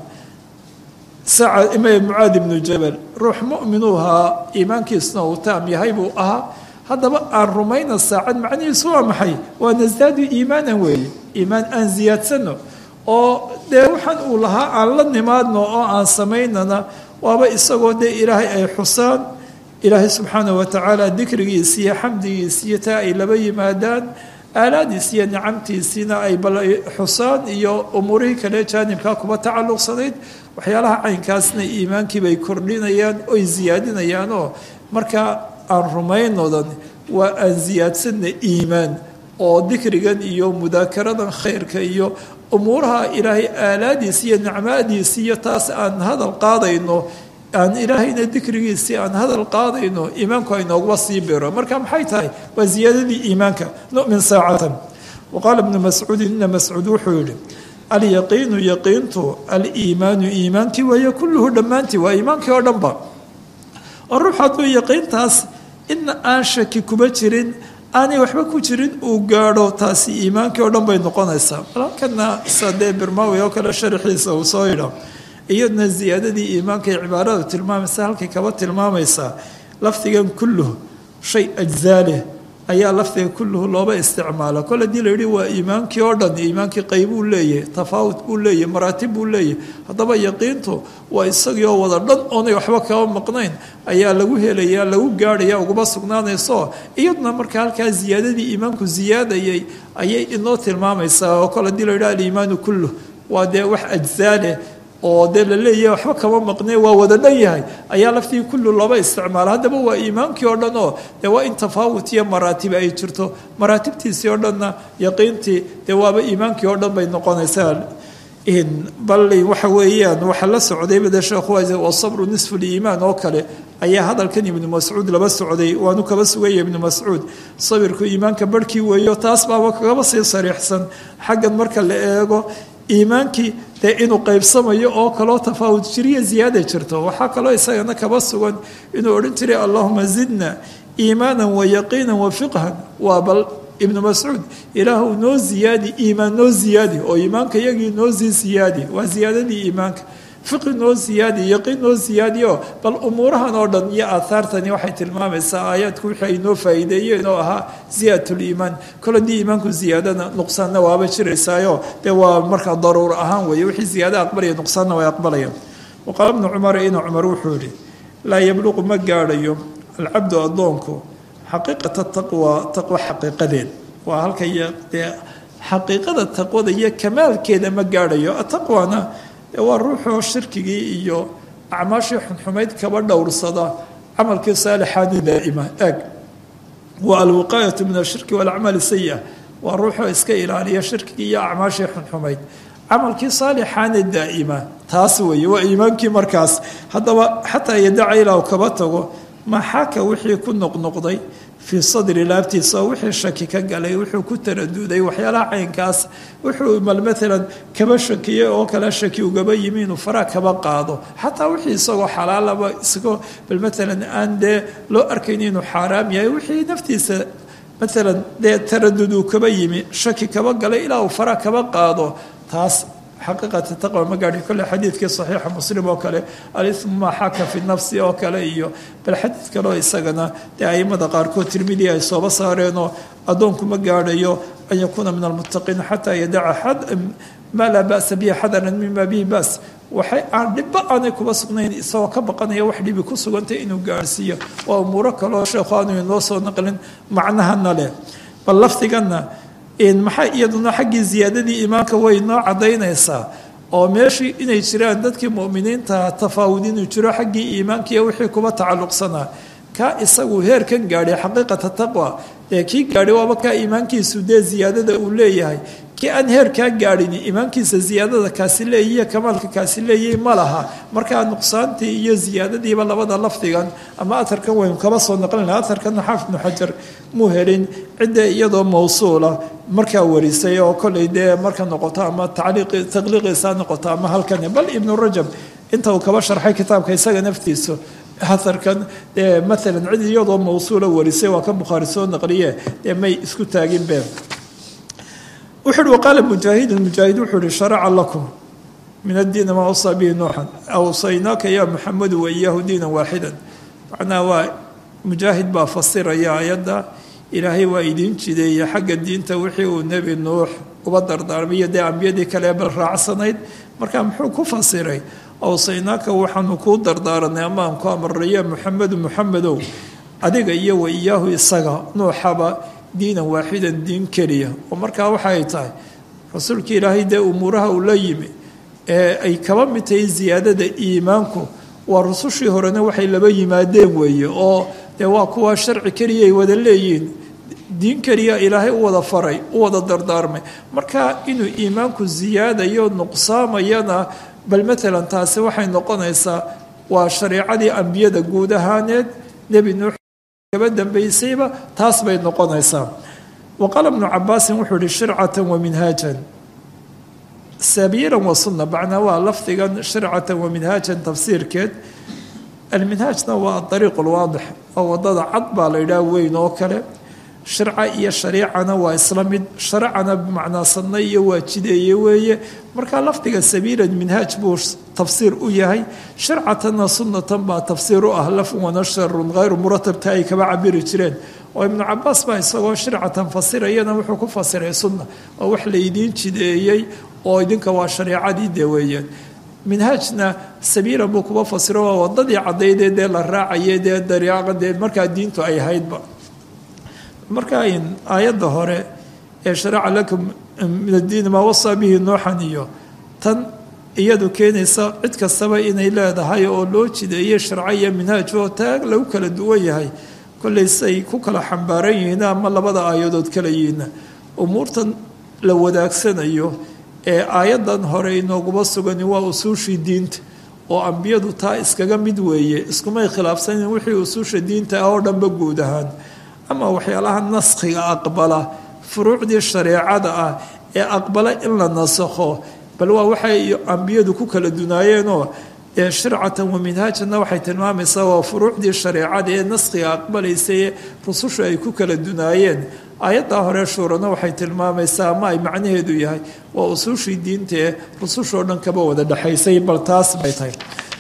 saaca ima mucaad ibnu jabal ruux mu'minuu ahaa iimaankiisna uu taam yahay buu ahaa haddaba aan rumayna saacad macnihiisu waa maxay waa nasdaadu iimaanan weeye iimaan aan ziyaadsano oo dee waxaan uu lahaa aan la nimaadno oo aan samaynana waaba isagoo dee ilaahay ay xusaan ilaahay subxaanahu watacaala dikrigiisi iyo xamdigiisi iyo taa ay laba yimaadaan aalaadiis iyo nicamtiisiina ay bal xusaan iyo umuurihii kale jaanibkaa kuba tacalluqsanayd waxyaalaha caynkaasna iimaankiibay kordhinayaan oy siyaadinayaanoo markaa aan rumaynodan waa aan siyaadsanna iimaan oo dikrigan iyo mudaakaradan khayrka iyo umuuraha ilaahay aalaadiis iyo nicmaadiisi iyo taas aan hadal qaadayno aan ilaahayna dikrigiisii aan hadal qaadayno iimaanku aynooguba sii biro marka maxay tahay waa ziyaadadii iimaanka nu'min saacatan waqaala ibnu mascuudin ina mascuud wuxuu yihi alyaqiinu yaqiintu aliimaanu iimaankii weeye kulluhu dhammaantii waa iimaankii oo dhanba oo ruux hadduu yaqiintaas ina aan shaki kuba jirin aanay waxba ku jirin uu gaadho taasi iimaankii oo dhan bay noqonaysaa halkana sadee birmawi oo kale sharaxiisa uu soo yidha iyadna ziyaadadii iimaanka ee cibaaradu tilmaamaysa halkay kaba tilmaamaysaa lafdigan kulluhu shay ajzaa leh ayaa lafdiga kulluhu looba isticmaala kol haddii la yidhi waa iimaankii oo dhan iimaankii qaybuu leeyahay tafaawud buu leeyahay maraatib buu leeyahay haddaba yaqiintu waa isagii oo wada dhan oonay waxba kaba maqnayn ayaa lagu helayaa lagu gaadhaya ugaba sugnaanayso iyaduna marka halkaa ziyaadadii iimaanku ziyaadayay ayay inoo tilmaamaysaa oo kol haddii la yidhi aliimaanu kulluh waa dee wax ajzaa leh oo dee la leeyahay waxba kama maqnee waa wada dhan yahay ayaa laftii kullu looba isticmaala haddaba waa iimaankii oo dhan oo dee waa in tafaawut iyo maraatib ay jirto maraatibtiisii oo dhanna yaqiintii dee waaba iimaankii oo dhan bay noqonaysaa bal waxa weeyaan waxa la socday bada sheekhu wasabru nisfu liimaan oo kale ayaa hadalkan ibnu mascuud laba socday waanu kaba sugaya ibnu mascuud sabirku iimaanka barhkii weeyo taas baaba kagaba sii sariixsan xaggan marka la eego iimaankii dee inuu qaybsamayo oo kaloo tafaawud jiriya ziyaada jirto waxaa kaloo isagana kaba sugan inuu odhan jiray allahuma zidna iimaanan wa yaqiinan wa fiqhan waa bal ibnu mascuud ilaahu noo ziyaadi iimaan noo ziyaadi oo iimaanka iyagii noo sii ziyaadi waa ziyaadadii iimaanka fiqi noo ziyaadi yaqiin noo ziyaadiyo bal umuurahan oo dhan iyo aahaartani waxay tilmaamaysaa aayaadku wixii ay noo faa'iideeyeen oo ahaa ziyaadatuliimaan kol haddii iimaanku ziyaadana nuqsaanna waaba jiraysaayo dee waa markaa daruur ahaan weeye wixii ziyaada aqbalaya nuqsaanna way aqbalayaan waqaala ibnu cumar ina cumar wuxuu yihi laa yabluqu ma gaadhayo alcabdu addoonku xaqiiqata taqwa taqwa xaqiiqadeed waa halka dee xaqiiqada taqwada iyo kamaalkeeda ma gaadhayo ataqwana waa ruuxoo shirkigii iyo acmaashii xunxumayd kaba dhowrsada camalkii saalixaani daa'ima eeg waa alwiqaayatu min ashirki walacmaali sayi-a waa ruuxoo iska ilaaliya shirkigii iyo acmaashii xunxumayd camalkii saalixaana daa'ima taas weeye waa iimaankii markaas haddaba xataa yadaca ilaa u kaba tago maxaaka wixii ku noqnoqday fii sadri laabtiisa oo wixii shaki ka galay wuxuu ku taraduday waxyaalaha caynkaas wuxuu mal maalan kaba shakiyey oo kale shaki ugaba yimi inuu faraa kaba qaado xataa wixii isagoo xalaalaba isagoo bal maalan aan dee loo arkayn inuu xaaraam yahay wixii naftiisa maalan dee taradud uu kaba yimi shaki kaba galay ilaa uu faraa kaba qaado taas xaqiiqata taqwa ma gaadhi kolle xadiidkii saxiixa muslim oo kale alismu maa xaka fi nafsi oo kale iyo bal xadiid kaleo isagana dee aimada qaarkood tirmidi ay sooba saareenoo addoonku ma gaadhayo an yakuuna min almuttaqiin xataa yadaca maa laa ba'sa bihi xadaran mima bihi ba's waxay aan dhibba aanay kuba sugnayn isagoo ka baqanaya wax dhibi ku sugantay inuu gaadhsiiyo waa umuuro kaleo sheekhu aanu inoo soo naqlin macnahana leh bal lafdiganna maxay iyaduna xaggii ziyaadadii iimaanka way noo cadaynaysaa oo meeshii inay jiraan dadkii mu'miniinta tafaawud inuu jiro xaggii iimaanka iyo wixii kuba tacalluqsanaa kaa isagu heerkan gaadhay xaqiiqata taqwa ee kii gaadhay waaba kaa iimaankiisu dee ziyaadada uu leeyahay kii aan heerkaa gaadhin iimaankiisa ziyaadada kaasi leeyihiyo kamaalka kaasi leeyahay ma laha markaa nuqsaantii iyo ziyaadadiiba labada lafdigan ama aharkan waynu kaba soo naqlina aharkanna xaafid ibnu xajar muu helin cidda iyadoo mawsuula markaa warisay oo kollay dee marka noqoto ama taqliiqiisa noqoto ama halkan bal ibnu rajab inta uu kaba sharxay kitaabka isaga naftiisu aharkan dee maalan cid iyadoo mawsuula warisay waa ka bukhaari soo naqliye dee may isku taagin been wuxu uhi waqaala mujaahidun mujaahid wuxuu uhi sharaca lakum min addiini maa awsaa bihi nuuxan awsaynaaka ya muxamedu waiyaahu diinan waaxidan macnaha waa mujaahid baa fasiraya ayadda ilaahay waa idiin jideeyey xagga diinta wixii uu nebi nuux uba dardaarmiyo dee ambiyadii kale bal raacsanayd marka muxuu ku fasiray awsaynaaka waxaanu kuu dardaaranay amaan ku amaraya muxamedu muxamedow adiga iyo wa iyaahu isaga nuuxaba diinan waaxidan diin keliya oo markaa waxaay tahay rasuulka ilaahay dee umuuraha uu la yimi ee ay kaba mid tahay ziyaadada iimaanku waa rusushii horena waxay laba yimaadeen weeye oo dee waa kuwa sharci keliya ay wada leeyihiin diin keliya ilaahay u wada faray u wada dardaarmay marka inuu iimaanku ziyaadayo nuqsaamayana bal maalan taasi waxay noqonaysaa waa shareecadii ambiyada guud ahaaneed nebi nuux kaba dambaysayba taas bay noqonaysaa waqaala ibnu cabaasin wuxuu ihi shircatan wa minhaajan sabiilan wa sunna macnaa waa lafdigan shircatan wa minhaajan tafsiirkeed alminhaajna waa ariiq lwaadix oo wadada cad baa la yidhaha weyn oo kale sharca iyo shariicana waa isla mid sharcana bimacnaa sanna iyo waa jideeye weeye markaa lafdiga sabiilan minhaaj buu tafsiir u yahay sharcatanna sunnatan baa tafsiir u ah lafun wanasharun hayru muratabta ay kaba cabiri jireen oo ibnu cabaas baa isagoo shircatan fasirayana wuxuu ku fasiray sunna oo wax laydiin jideeyey oo idinka waa shareicadii dee weeyaan minhaajna sabiilan buu kuba fasiro waa wadadii caddaydee dee la raacayay dee dariiqa dee markaa diintu ay haydba marka aayadda hore ee sharaca lakum min addiini maa wasaa bihi nuuxan iyo tan iyadu keenaysa cid kastaba inay leedahay oo loo jideeyey sharco iyo minhaaj oo taag lagu kala duwan yahay kolleysay ku kala xambaaran yihiin ama labada aayadood kala yihiina umuurtan la wadaagsanayo ee aayaddan hore inooguma sugani waa usuushii diinta oo ambiyadu taa iskaga mid weeye iskumay khilaafsanin wixii usuusha diinta ah oo dhanba guud ahaan ama waxyaalaha naskhiga aqbala furuucdii shareecada ah ee aqbala in la nasakho bal waa waxay ambiyadu ku kala dunaayeenoo ee shircatan wa minhaajanna waxay tilmaamaysaa waa furuucdii shareecada ee naskhiga aqbalaysa ee rusushu ay ku kala dunaayeen aayaddaa hore shuurana waxay tilmaamaysaa ama ay macnaheedu yahay waa usuushii diinta ee rusushoo dhan kaba wada dhexaysay bal taas bay tahay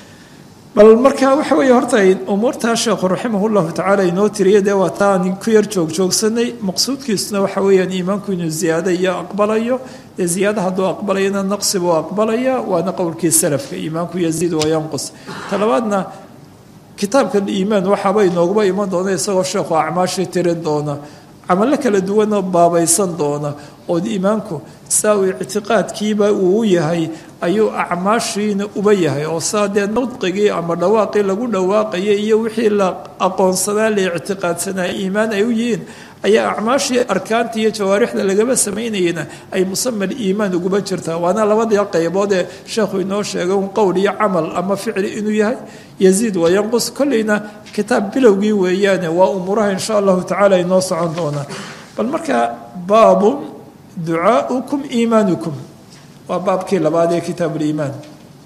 bal marka waxa weeye horta umuurtaa sheekhu raximahullahu tacaala inoo tiriya dee waa taan ku yar joogjoogsanay maqsuudkiisuna waxa weeyaan iimaanku inuu ziyaado iyo aqbalayo dee ziyaada hadduu aqbalayana naqsi buu aqbalaya waana qowlkii salafka iimaanku yaziid wa yanqus talabaadna kitaabkan iimaan waxaaba inooguba iman doona isagoo sheekhu acmaashii tirin doona camallo kala duwanoo baabaysan doona oo iimaanku saa uu ictiqaadkiiba uu u yahay ayuu acmaashiina uba yahay oo saa dee nudqigii ama dhawaaqii lagu dhawaaqayay iyo wixii la aqoonsanaa la ictiqaadsanaa iimaan ay u yihiin ayaa acmaashii arkaanta iyo jawaarixda lagaba samaynayena ay musamal iimaan uguba jirtaa waana labadii qaybood ee sheekhu inoo sheegay un qowl iyo camal ama ficli inuu yahay yaziid wa yanqus kolleyna kitaab bilowgii weeyaane waa umuuraha insha allahu tacaala inoo socon doonaa bal markaa baabu ducaaukum iimaanukum waa baabkii labaad ee kitaabuliimaan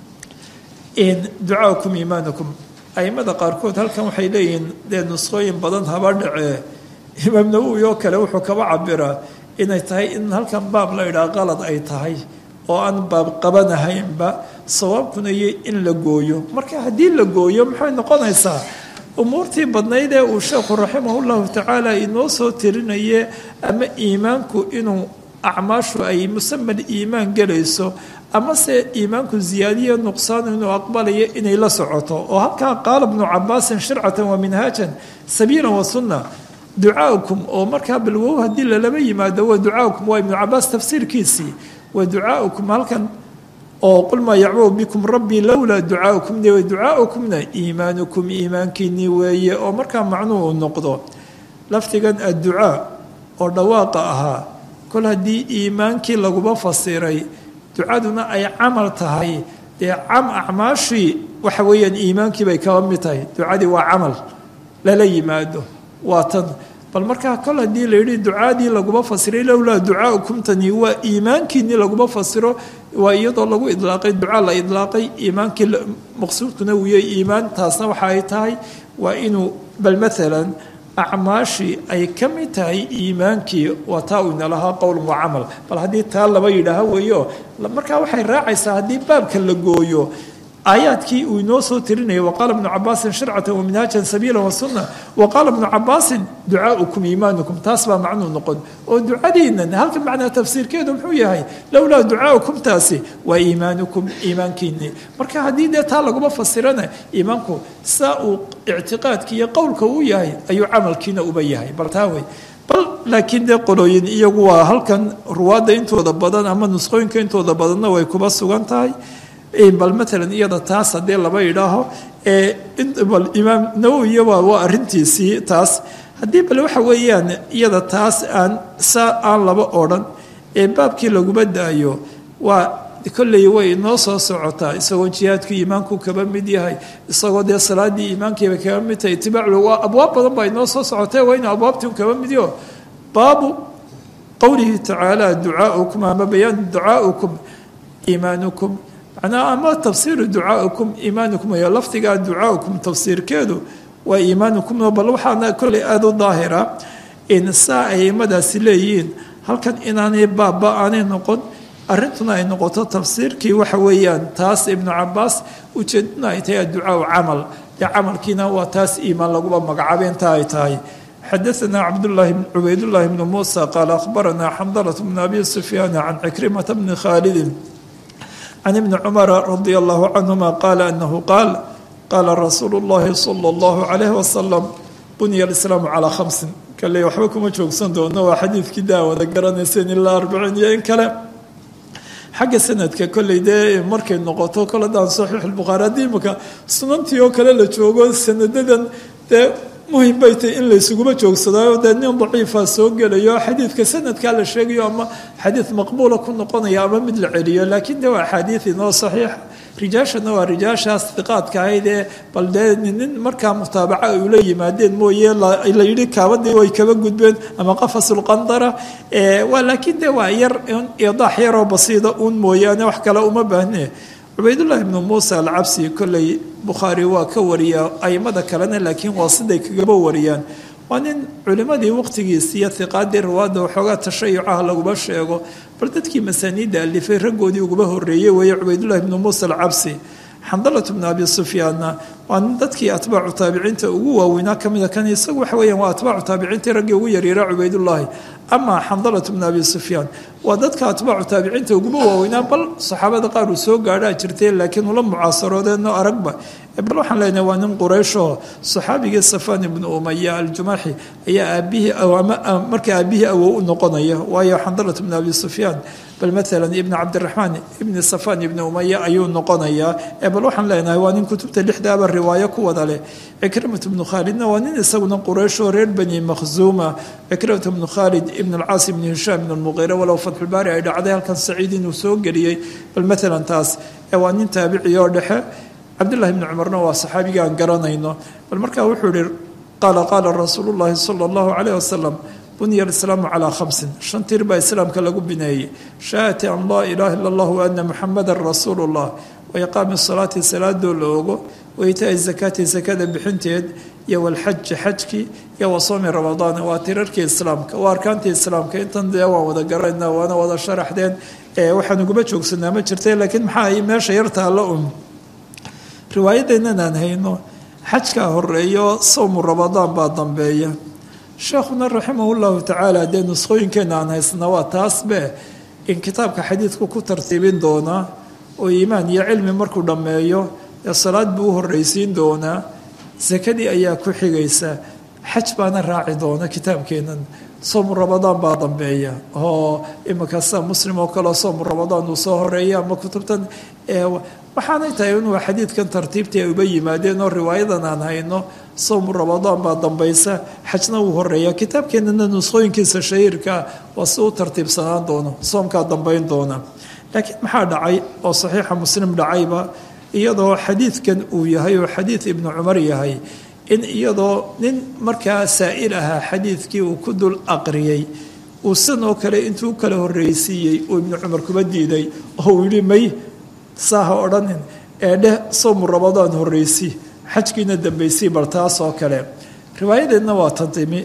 ducaaukum iimaanukum aimada qaarkood halkan waxay leeyihiin dee nusqooyin badan haba dhacee imaam nawowi oo kale wuxuu kaba cabiraa inay tahay in halkan baab la idhaa qalad ay tahay oo aan baab qabanahaynba sawaabkuna iyo in la gooyo marka haddii la gooyo maxay noqonaysaa umuurtii badnayd ee uu sheekhu raximahullahu tacaala inoo soo tirinaye ama iimaanku inuu acmaashu ay musamal iimaan gelayso amase iimaanku ziyaadiyo nuqsaan inuu aqbalayo inay la socoto oo halkaa qaala ibnu cabaasin shircatan wa minhaajan sabiilan wa sunna ducaaukum oo markaa balwow haddii lalaba yimaado waa ducaaukum waa ibnu cabaas tafsiirkiisii waa ducaaukum halkan oo qul maa yacbudu bikum rabbii lowlaa ducaaukum de ducaaukumna iimaanukum iimaankiinii weeye oo markaa macnuu u noqdo lafdigan adducaa oo dhawaaqa ahaa kol haddii iimaankii laguba fasiray ducaduna ay camal tahay dee cam acmaashii waxa weeyaan iimaankii bay kaba mid tahay ducadii waa camal lala yimaado waa tan bal markaa kol haddii la yidhi ducaadii laguma fasiray lowlaa ducaaukumtani waa iimaankiinii laguma fasiro waa iyadoo lagu idlaaqay ducaa la idlaaqay iimaankii maqsuudkuna uu yahay iimaan taasna waxa ay tahay waa inuu bal maalan acmaashii ay ka mid tahay iimaankii waa taa u inalahaa qowl wa camal bal haddii taa laba yidhaaha weeyo markaa waxay raacaysaa haddii baabka la gooyo aayaadkii uu inoo soo tirinayay waqaala ibnu cabaasin shircatan waminhaajan sabiila wasuna waqaala ibnu cabaasin ducaaukum iimaanukum taas baa macnuu noqon oo ducadiinan halka macnaa tafsiirkeedu muxuu yahay lowlaa ducaaukum taasi waa iimaanukum iimaankiinii marka haddii dee taa laguma fasirana iimaanku saa uu ictiqaadki iyo qowlka uu yahay ayuu camalkiina uba yahay bal taa wey bal laakiin dee qolooyin iyagu waa halkan ruwaadda intooda badan ama nusqooyinka intooda badanna way kuba sugan tahay bal maalan iyada taas haddii laba idhaaho bal imaam nawowiya waa waa arrintiisii taas haddii bal waxa weeyaan iyada taas aan saa aan laba odhan ee baabkii laguma daayo waa kolley way inoo soo socotaa isagoo jihaadku iimaanku kaba mid yahay isagoo dee salaadii iimaankiiba kaba mid tahay itibaacu waa abwaab badan baa inoo soo socotee waa inu abwaabtii kaba midyo baabu qowlihi tacaala ducaaukum ama bayaanu ducaaukum iimaanukum macnaa ama tafsiiru ducaaukum iimaanukum iyo lafdigaa ducaaukum tafsiirkeedu waa iimaanukum bal waxaana kolley aada u daahira in saa aimadaasi leeyihiin halkan inaanay baabba aanay noqon arrintuna ay noqoto tafsiirkii waxa weeyaan taas ibnu cabaas ujeedaduna ay tahay adducaa camal dee camalkiina waa taas iimaan laguba magacaabay inta ay tahay xadaثna cabdالlahi cubaydالlahi bnu musa qaala akhbarana xandalaة bn abi sufyaan can cikrimata bni khaalidi can ibni cumara radia allahu canhuma qaala anahu qaal qaala rasuulu اllahi salى اllahu عalayh wasalam bunya alislaamu calaa khamsin kale waxba kuma joogsan doono waa xadiidkii daawada garanayseen ilaa arbiciin iyo in kale xagga sanadka kolley dee markay noqoto koledaan saxiix albukhaari haddii imaka sunantii oo kale la joogo sanadadan dee muhim bay tahay in laysuguma joogsadaayo dee nin daciifa soo gelayo xadiidka sanadkaa la sheegayo ama xadiid maqbuula ku noqonaya ama mid la celiyo laakiin de waa axaadiid inoo saxiixa rijaashana waa rijaashaas hiqaadka ahayd ee bal dee nin markaa mutaabaca ay ula yimaadeen mooye la yidhi kaabadii way kaba gudbeen ama qafasulqandara waa laakiin de waa yar idaax yaroo basiida uun mooyaane wax kale uma baahne cubaydullaahi ibnu muusa alcabsi kolley bukhaari waa ka wariyaa aimada kalena laakiin waa siday kagaba wariyaan waa nin culimmadii waqtigiisa iyo hiqaadii riwaadda waxoogaa tashayucaha laguma sheego bal dadkii masaaniidda alifay raggoodii uguba horreeyey weeye cubaydullahi ibnu muusa alcabsi xandalatu bnu abi sufyaanna waa nin dadkii atbaacu taabiciinta ugu waaweynaa ka mida kan isagu waxa weeyaan waa atbaacu taabiciintii raggii ugu yaryara cubaydullaahi ama xandalatu bnu abi sufyaan waa dadka atbaacu taabiciinta uguba waaweynaa bal saxaabada qaar uu soo gaadhaa jirtay laakiin ula mucaasaroodeenno aragba bal waxaan leenahay waa nin qurayshoo saxaabigii safaan ibnu umaya aljumaaxi ayaa aabihii marka aabihii awow u noqonaya waayo xandalat bnu abi sufyaan bal maalan ibni cabdiraxmaan ibni safaan ibni umaya ayuu noqonayaa ee bal waxaan leenahay waa nin kutubta lixdaaba riwaayo ku wada leh cikrimatu bnu khaalidna waa nin isaguna qurayshoo reer bani makhzuuma cikrimatu bnu khaalid ibn alcaas ibni hishaam ibn almuqiira walow fatxulbaari ay dhacday halkan saciid inuu soo geliyey bal maalan taas ee waa nin taabiciy oo dhexe cabdullahi bni cumarna waa saxaabiga aan garanayno bal markaa wuxuu ihi qaala qaala rasuulu llahi sala allahu calayh wasalam bunya alislaamu calaa khamsin shan tir baa islaamka lagu bineeyey shahaadati an laa ilaaha illa allah wa ana muxamadan rasuulu llah wa iqaami salaati salaadoo la ogo wa itaai zakaati sakada bixinteed iyo walxaji xajkii iyo wa soomi ramadaan waa tirarkii islaamka waa arkaantii islaamka intan dee waan wada garanayna waana wada sharaxdeen waxaan uguma joogsanaa ma jirtay laakiin maxaa meesha yartaalla un riwaayadeennan aan hayno xajkaa horeeyo sawmu ramadaan baa dambeeya sheekhuna raximah llahu tacaala dee nuskhooyinkeenna aan haysna waa taasbe in kitaabka xadiidku ku tartiibin doonaa oo iimaan iyo cilmi markuu dhammeeyo ee salaad buu u horreysiin doonaa sakadii ayaa ku xigaysa xaj baana raaci doona kitaabkeennan soomu ramadaan baa dambeeya oo imika sa muslim oo kaleo soomu ramadaan uu soo horeeya ama kutubtan waxaanay tahay inuu xadiidkan tartiibtii ay uba yimaadeen oo riwaayadan aan hayno sowmu ramadaan baa dambaysa xajna uu horeeya kitaabkeenana nuskhooyinkiisa shahiirkaa waa si u tartiibsanaan doono soomkaa dambayn doona laakiin maxaa dhacay oo saxiixa muslim dhacayba iyadoo xadiidkan uu yahay oo xadiid ibnu cumar yahay in iyadoo nin markaa saa'il ahaa xadiidkii uu ku dul aqriyey uu san oo kale intuu kala horreysiiyey uu ibnu cumar kuba diiday oo uu yihi may saaha odhanin ee dheh sowmu ramadaan horreysi xajkiina dambaysii bal taas oo kale riwaayadeedna waa tan timi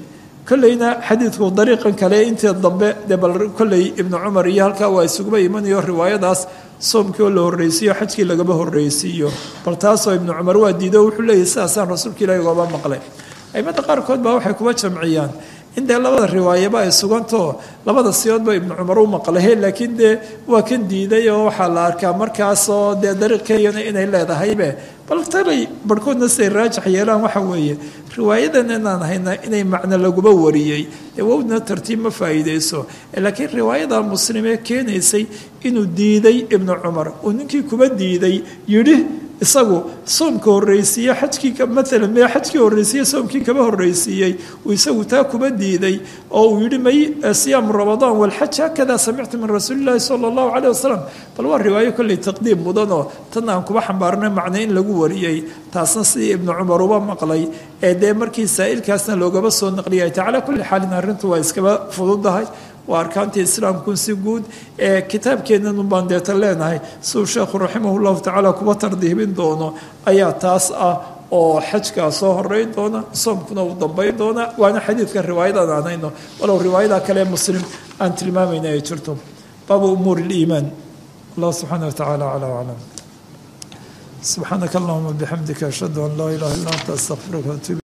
kolleyna xadiidku dariiqan kale intii dambe dee bal kolley ibnu cumar iyo halkaa waa isuguba imanayo riwaayadaas soomkii oo la horreysiiyo xajkii lagaba horreysiiyo bal taasoo ibnu cumar waa diido wuxuu leeyahy sidaasaan rasuulka ilaahi ugaba maqlay aimada qaarkood baa waxay kuba jamciyaan in dee labada riwaayaba ay sugantao labada siyoodba ibnu cumar u maqlahe laakiin dee waa kan diiday oo waxaa la arkaa markaasoo dee dariiqkeeyana inay leedahaybe bal talay barhkoodna siday raajax yeelaan waxa weeye riwaayadan inaan hayna inay macno laguba wariyey dee wowdna tartiib ma faa'iideyso laakiin riwaayada muslimee keenaysay inuu diiday ibnu cumar uu ninkii kuba diiday yidhi isagu soomka horreysiiye xajkii maalan mee xajkii horreysiiye soomkii kaba horreysiiyey uu isagu taa kuba diiday oo uu yidhi may siyaamu ramadaan walxaj hakadaa samictu min rasuuli llaahi sala allahu caleyh wasalam bal waa riwaayo kolley taqdiim mudanoo tan aan kuba xambaarnay macno in lagu wariyey taasna sidii ibnu cumar uba maqlay ee dee markii saa'ilkaasna loogaba soo naqliyay ta calaa kulli xaalin arrintu waa iskaba fududahay waa arkaantii islaamkun si guud ee kitaabkeennan baan deeta leenahay siduu sheekhu raximah llahu tacaala kuba tardiibin doono ayaa taas ah oo xajkaa soo horeyn doona soomkuna uu dambayn doona waana xadiidkan riwaayadan aan hayno walow riwaayada kale muslim aan tilmaamayna ay jirto baabu umuuri liimaan allah subxaana watacaala calaa aclam subxaanaka allahuma bixamdika ashhadu an laa ilaha illa anta astaqfiruka watuub